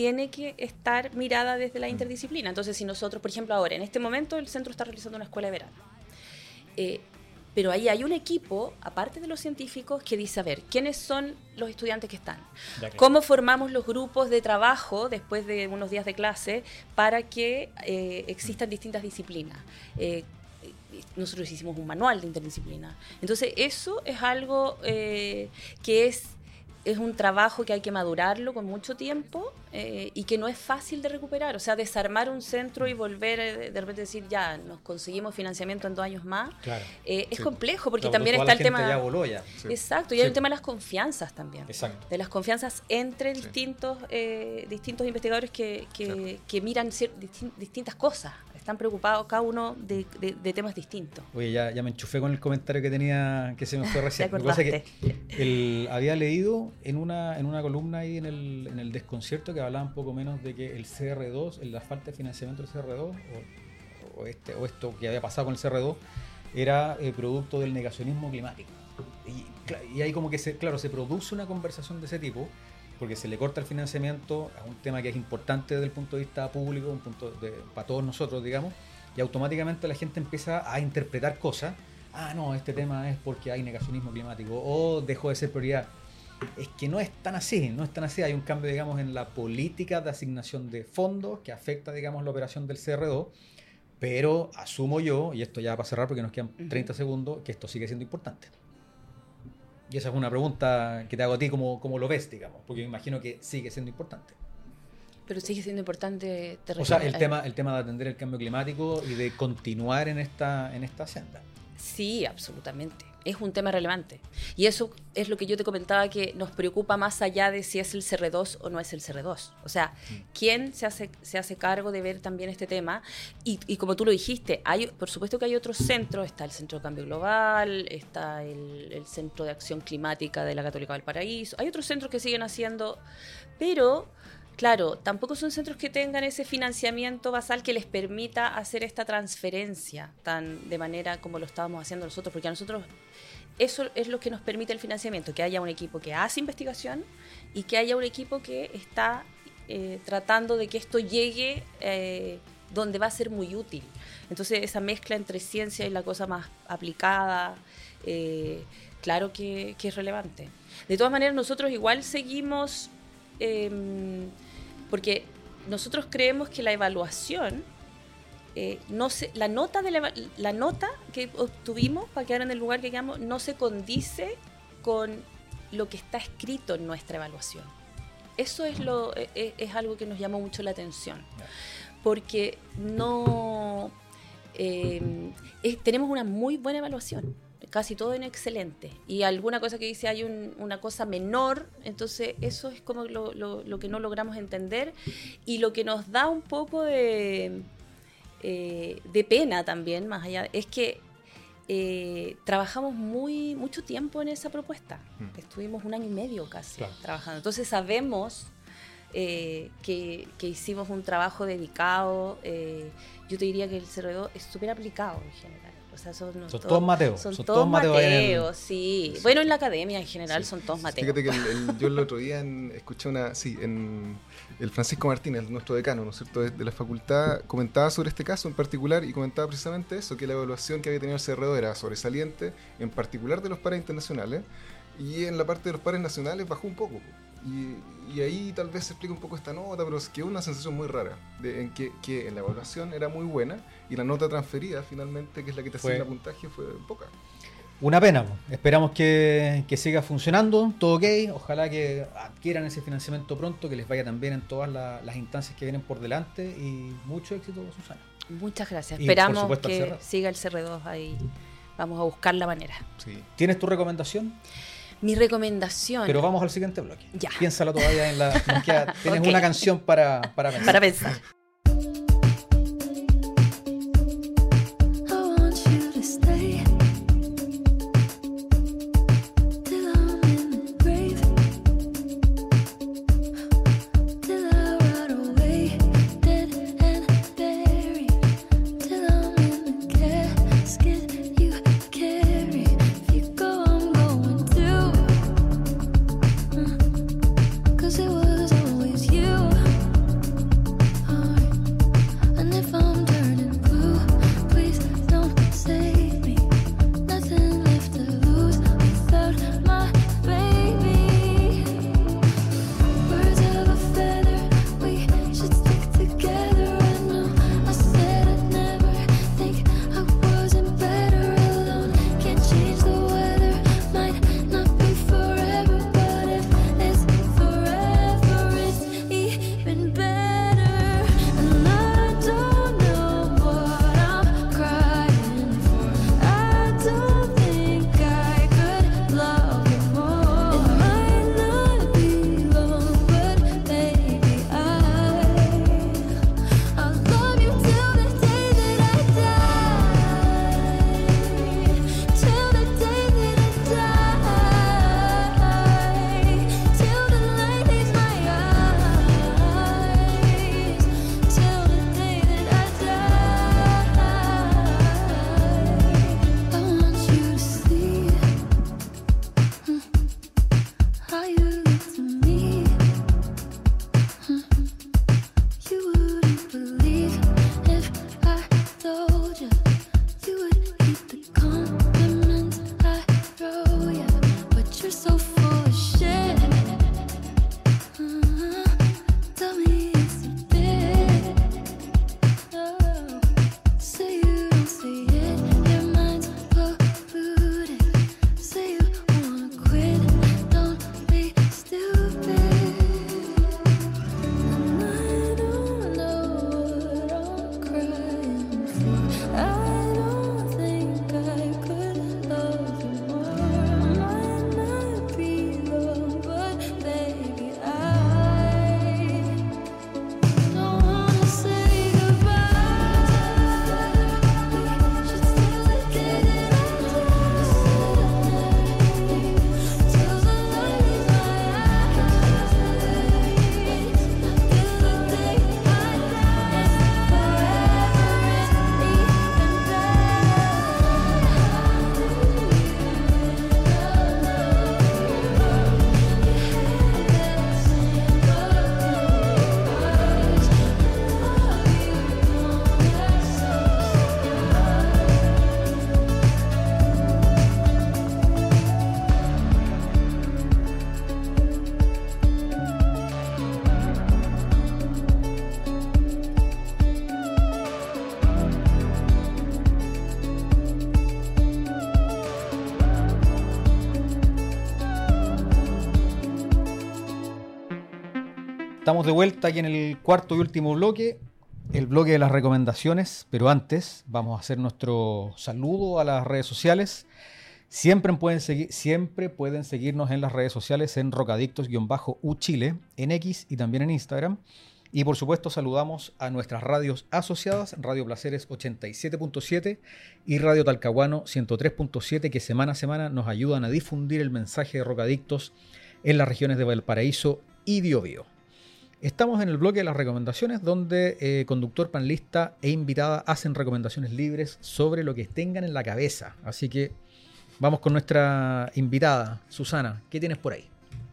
tiene que estar mirada desde la interdisciplina. Entonces, si nosotros, por ejemplo, ahora, en este momento, el centro está realizando una escuela de verano. Eh, pero ahí hay un equipo, aparte de los científicos, que dice, a ver, ¿quiénes son los estudiantes que están? ¿Cómo formamos los grupos de trabajo después de unos días de clase para que eh, existan distintas disciplinas? Eh, nosotros hicimos un manual de interdisciplina. Entonces, eso es algo eh, que es... es un trabajo que hay que madurarlo con mucho tiempo eh, y que no es fácil de recuperar. O sea, desarmar un centro y volver eh, de repente decir, ya, nos conseguimos financiamiento en dos años más, claro. eh, es sí. complejo porque claro, también está el tema... Ya voló ya. Sí. Exacto, y sí. hay el tema de las confianzas también. Exacto. De las confianzas entre sí. distintos, eh, distintos investigadores que, que, sí. que miran distin- distintas cosas. Están preocupados cada uno de, de, de temas distintos. Oye, ya, ya me enchufé con el comentario que tenía, que se me fue recién. ¿Te acordaste? Me parece que el, había leído en una, en una columna ahí en el, en el desconcierto que hablaba un poco menos de que el C R dos, la falta de financiamiento del C R dos, o, o, este, o esto que había pasado con el C R dos, era eh, producto del negacionismo climático. Y, y ahí como que, se, claro, se produce una conversación de ese tipo, porque se le corta el financiamiento a un tema que es importante desde el punto de vista público, un punto de, para todos nosotros, digamos, y automáticamente la gente empieza a interpretar cosas. Ah, no, este tema es porque hay negacionismo climático, o dejó de ser prioridad. Es que no es tan así, no es tan así. Hay un cambio, digamos, en la política de asignación de fondos que afecta, digamos, la operación del C R dos, pero asumo yo, y esto ya para cerrar porque nos quedan treinta segundos, que esto sigue siendo importante. Y esa es una pregunta que te hago a ti, ¿cómo, cómo lo ves, digamos? Porque me imagino que sigue siendo importante. Pero sigue siendo importante... Te o sea, el tema, el tema de atender el cambio climático y de continuar en esta, en esta senda. Sí, absolutamente. Es un tema relevante. Y eso es lo que yo te comentaba, que nos preocupa más allá de si es el C R dos o no es el C R dos. O sea, mm. ¿quién se hace, se hace cargo de ver también este tema? Y, y como tú lo dijiste, hay, por supuesto que hay otros centros. Está el Centro de Cambio Global, está el, el Centro de Acción Climática de la Católica Valparaíso. Hay otros centros que siguen haciendo, pero... Claro, tampoco son centros que tengan ese financiamiento basal que les permita hacer esta transferencia tan de manera como lo estábamos haciendo nosotros, porque a nosotros eso es lo que nos permite el financiamiento, que haya un equipo que hace investigación y que haya un equipo que está eh, tratando de que esto llegue eh, donde va a ser muy útil. Entonces, esa mezcla entre ciencia y la cosa más aplicada, eh, claro que, que es relevante. De todas maneras, nosotros igual seguimos... Eh, porque nosotros creemos que la evaluación, eh, no se, la, nota de la, la nota que obtuvimos para quedar en el lugar que quedamos no se condice con lo que está escrito en nuestra evaluación. Eso es, lo, es, es algo que nos llamó mucho la atención, porque no eh, es, tenemos una muy buena evaluación. Casi todo en excelente, y alguna cosa que dice hay un, una cosa menor, entonces eso es como lo, lo, lo que no logramos entender, y lo que nos da un poco de, eh, de pena también, más allá, es que eh, trabajamos muy mucho tiempo en esa propuesta, mm. estuvimos un año y medio casi claro. trabajando, entonces sabemos eh, que, que hicimos un trabajo dedicado, eh, yo te diría que el C R dos es súper aplicado en general. O sea, son, son todos, todos Mateos. Son, son todos, todos Mateos, Mateo sí. sí. Bueno, en la academia en general sí. son todos Mateos. Fíjate que el, el, yo el otro día en, escuché una, sí, en el Francisco Martínez, nuestro decano, ¿no es cierto?, de, de la facultad, comentaba sobre este caso en particular y comentaba precisamente eso, que la evaluación que había tenido el C R dos era sobresaliente, en particular de los pares internacionales, y en la parte de los pares nacionales bajó un poco. Y, y ahí tal vez se explica un poco esta nota, pero es que una sensación muy rara, de, en que, que en la evaluación era muy buena y la nota transferida finalmente, que es la que te asigna puntaje, fue poca. Una pena, esperamos que, que siga funcionando, todo ok, ojalá que adquieran ese financiamiento pronto, que les vaya también en todas la, las instancias que vienen por delante, y mucho éxito, Susana. Muchas gracias, y esperamos que el siga el C R dos ahí, vamos a buscar la manera. Sí. ¿Tienes tu recomendación? Mi recomendación. Pero vamos al siguiente bloque. Ya. Piénsalo todavía en la. Queda, tienes okay. una canción para, para pensar. Para pensar. Cause it was always you. estamos de vuelta aquí en el cuarto y último bloque, el bloque de las recomendaciones, pero antes vamos a hacer nuestro saludo a las redes sociales. Siempre pueden, seguir, siempre pueden seguirnos en las redes sociales en Rocadictos-U Chile, en X y también en Instagram. Y por supuesto saludamos a nuestras radios asociadas, Radio Placeres ochenta y siete punto siete y Radio Talcahuano ciento tres punto siete, que semana a semana nos ayudan a difundir el mensaje de Rocadictos en las regiones de Valparaíso y Biobío. Estamos en el bloque de las recomendaciones, donde eh, conductor, panelista e invitada hacen recomendaciones libres sobre lo que tengan en la cabeza. Así que vamos con nuestra invitada, Susana. ¿Qué tienes por ahí?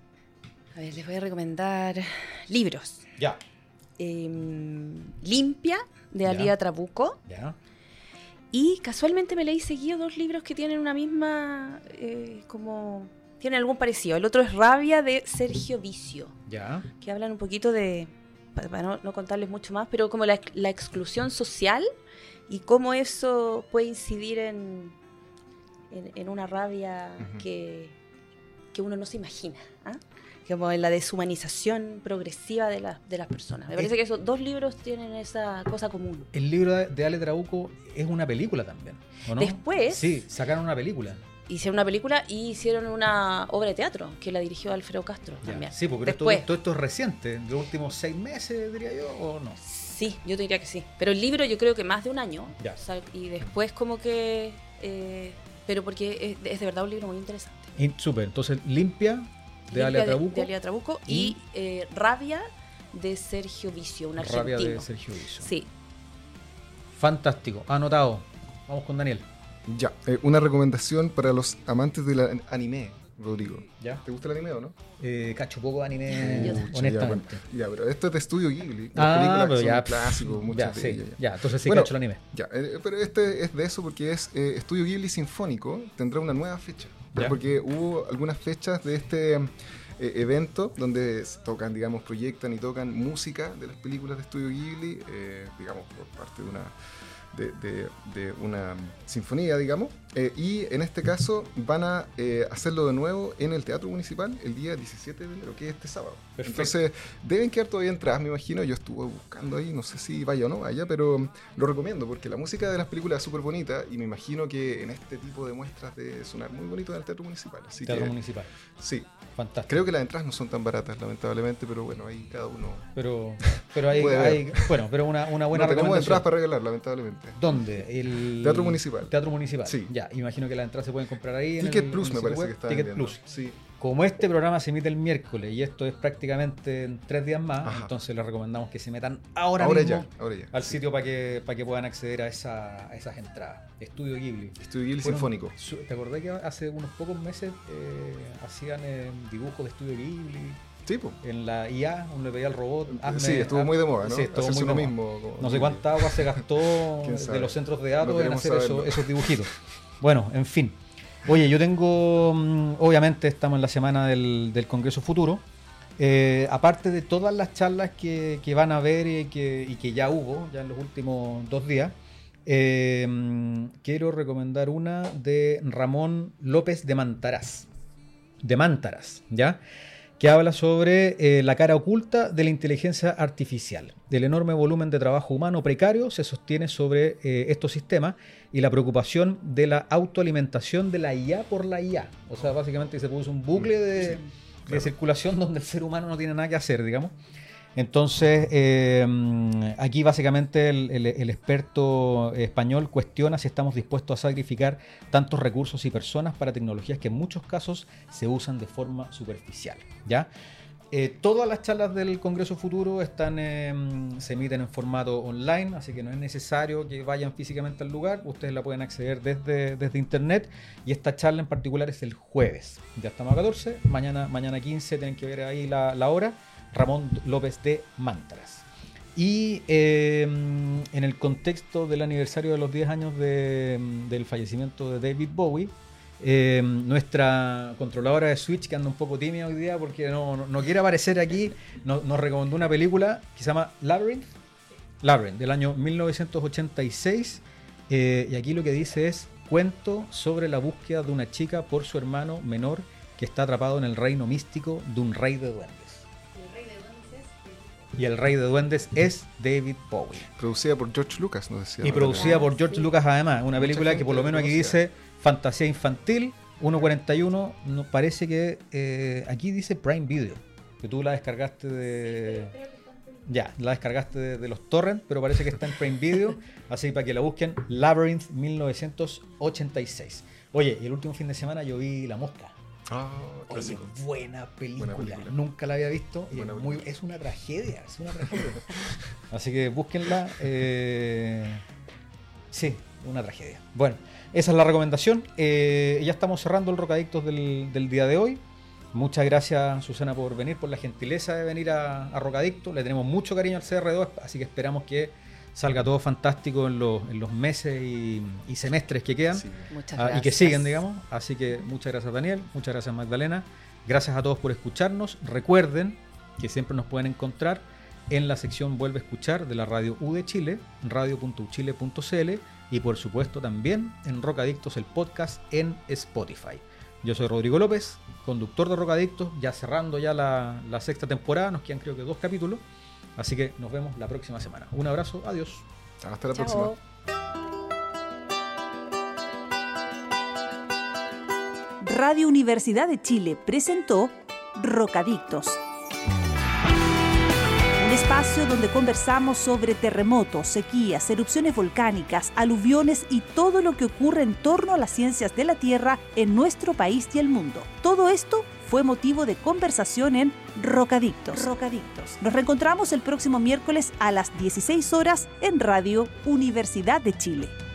A ver, les voy a recomendar libros. Ya. Eh, Limpia, de Ya. Alía Trabuco. Ya. Y casualmente me leí seguido dos libros que tienen una misma, eh, como, tienen algún parecido. El otro es Rabia, de Sergio Vicio, Ya. que hablan un poquito de, para, para no, no contarles mucho más, pero como la, la exclusión social y cómo eso puede incidir en, en, en una rabia Ujú. que, que uno no se imagina, ¿ah? Como en la deshumanización progresiva de, la, de las personas. Me parece que esos dos libros tienen esa cosa común. El libro de, de Ale Trabuco es una película también, ¿o no? Después- Sí, sacaron una película. Hicieron una película y hicieron una obra de teatro que la dirigió Alfredo Castro Ya. también. Sí, porque Después, todo, todo esto es reciente, de los últimos seis meses, diría yo, ¿o no? sí, yo te diría que sí. Pero el libro yo creo que más de un año. Ya. O sea, y después como que... eh, pero porque es, es de verdad un libro muy interesante. Y, súper, entonces Limpia, de Ale Limpia Trabuco, de Alía Trabuco y, y- eh, Rabia, de Sergio Vicio, un argentino. Rabia de Sergio Vicio. Sí. Fantástico, anotado. Vamos con Daniel. Ya, eh, una recomendación para los amantes del an- anime, Rodrigo. ¿Ya? ¿Te gusta el anime o no? Eh, cacho poco anime, Yo- Pucha, honestamente. Ya, bueno, ya, pero esto es de Estudio Ghibli. Las Ah, películas pero son ya, un clásico, ya, muchas de sí, ellas, ya. ya, entonces sí Bueno, cacho el anime. Ya, eh, pero este es de eso porque es eh, Estudio Ghibli Sinfónico, tendrá una nueva fecha. Ya. Porque hubo algunas fechas de este eh, evento donde se tocan, digamos, proyectan y tocan música de las películas de Estudio Ghibli, eh, digamos, por parte de una, de, de- de una sinfonía, digamos. Eh, y en este caso van a eh, hacerlo de nuevo en el Teatro Municipal el día diecisiete de enero, que es este sábado. Perfecto. Entonces, deben quedar todavía entradas, me imagino. Yo estuve buscando ahí, no sé si vaya o no vaya, pero lo recomiendo porque la música de las películas es súper bonita y me imagino que en este tipo de muestras debe sonar muy bonito en el Teatro Municipal. Así Teatro que, Municipal. sí, Fantástico. creo que las entradas no son tan baratas, lamentablemente, pero bueno, ahí cada uno... Pero, pero hay, Puede ver. hay- bueno, pero una, una buena no tenemos recomendación. entradas para regalar, lamentablemente. ¿Dónde? El Teatro Municipal. Teatro Municipal. Sí. Ya, imagino que las entradas se pueden comprar ahí. en Ticket el- Plus en me el parece sitio que web. está Ticket vendiendo. Plus. Sí. Como este programa se emite el miércoles y esto es prácticamente en tres días más, Ajá. entonces les recomendamos que se metan ahora, Ahora mismo ya, ahora ya. al sitio para que, para que puedan acceder a, esa, a esas entradas. Estudio Ghibli. Estudio Ghibli Fueron- Sinfónico. su- ¿Te acordás que hace unos pocos meses eh, hacían eh, dibujos de Estudio Ghibli? Sí, pues. En la I A, uno le pedía al robot. hazme- Sí, estuvo haz- muy de moda, ¿no? Sí, estuvo Hacerse muy de uno moda. mismo. como- No sé cuánta agua se gastó ¿Quién de sabe? los centros de No datos en queremos hacer eso- saberlo. esos dibujitos. Bueno, en fin. Oye, yo tengo, mm, obviamente estamos en la semana del, del Congreso Futuro. Eh, aparte de todas las charlas que, que van a haber y que, y que ya hubo, ya en los últimos dos días, eh, mm, quiero recomendar una de Ramón López de Mantaraz. De Mántaras, ¿ya? Que habla sobre eh, la cara oculta de la inteligencia artificial. El enorme volumen de trabajo humano precario se sostiene sobre eh, estos sistemas y la preocupación de la autoalimentación de la I A por la I A. O sea, básicamente se puso un bucle de, de claro. circulación donde el ser humano no tiene nada que hacer, digamos. Entonces, eh, aquí básicamente el, el- el experto español cuestiona si estamos dispuestos a sacrificar tantos recursos y personas para tecnologías que en muchos casos se usan de forma superficial, ¿ya? Eh, todas las charlas del Congreso Futuro están, eh, se emiten en formato online, así que no es necesario que vayan físicamente al lugar, ustedes la pueden acceder desde, desde internet, y esta charla en particular es el jueves, ya estamos a catorce, mañana, mañana quince, tienen que ver ahí la, la hora. Ramón López de Mántaras. Y eh, en el contexto del aniversario de los diez años de, del fallecimiento de David Bowie, eh, nuestra controladora de Switch, que anda un poco tímida hoy día porque no, no, no quiere aparecer aquí, no- nos recomendó una película que se llama Labyrinth, Labyrinth, del año mil novecientos ochenta y seis, eh, y aquí lo que dice es: cuento sobre la búsqueda de una chica por su hermano menor que está atrapado en el reino místico de un rey de duendes. y el rey de duendes es David Bowie. Producida por George Lucas, nos decía. Y producida Ah, por George sí. Lucas además, una Mucha película que gente por lo menos aquí conocida. dice fantasía infantil, uno cuarenta y uno, no, parece que eh, aquí dice Prime Video, que tú la descargaste de... Ya, la descargaste de, de los torrents, pero parece que está en Prime Video, así para que la busquen, Labyrinth mil novecientos ochenta y seis. Oye, y el último fin de semana yo vi La Mosca. Ah, Oye, clásico. buena película. Buena película. Nunca la había visto y es, Buena muy, película. es una tragedia, es una tragedia. Así que búsquenla. eh, Sí, una tragedia. Bueno, esa es la recomendación. Eh, ya estamos cerrando el Rocadictos del, del día de hoy. Muchas gracias, Susana, por venir, por la gentileza de venir a, a Rocadicto. Le tenemos mucho cariño al C R dos, así que esperamos que salga todo fantástico en los, en los meses y, y semestres que quedan. Sí. Muchas Ah, gracias. y que siguen, digamos. Así que muchas gracias, Daniel. Muchas gracias, Magdalena. Gracias a todos por escucharnos. Recuerden que siempre nos pueden encontrar en la sección Vuelve a Escuchar de la Radio U de Chile, radio punto u chile punto c l, y por supuesto también en Rocadictos, el podcast en Spotify. Yo soy Rodrigo López, conductor de Rocadictos, ya cerrando ya la, la sexta temporada. Nos quedan creo que dos capítulos. Así que nos vemos la próxima semana. Un abrazo, adiós. Hasta la Chao. próxima. Radio Universidad de Chile presentó Rocadictos. Un espacio donde conversamos sobre terremotos, sequías, erupciones volcánicas, aluviones y todo lo que ocurre en torno a las ciencias de la Tierra en nuestro país y el mundo. Todo esto fue motivo de conversación en Rocadictos. Rocadictos. Nos reencontramos el próximo miércoles a las dieciséis horas en Radio Universidad de Chile.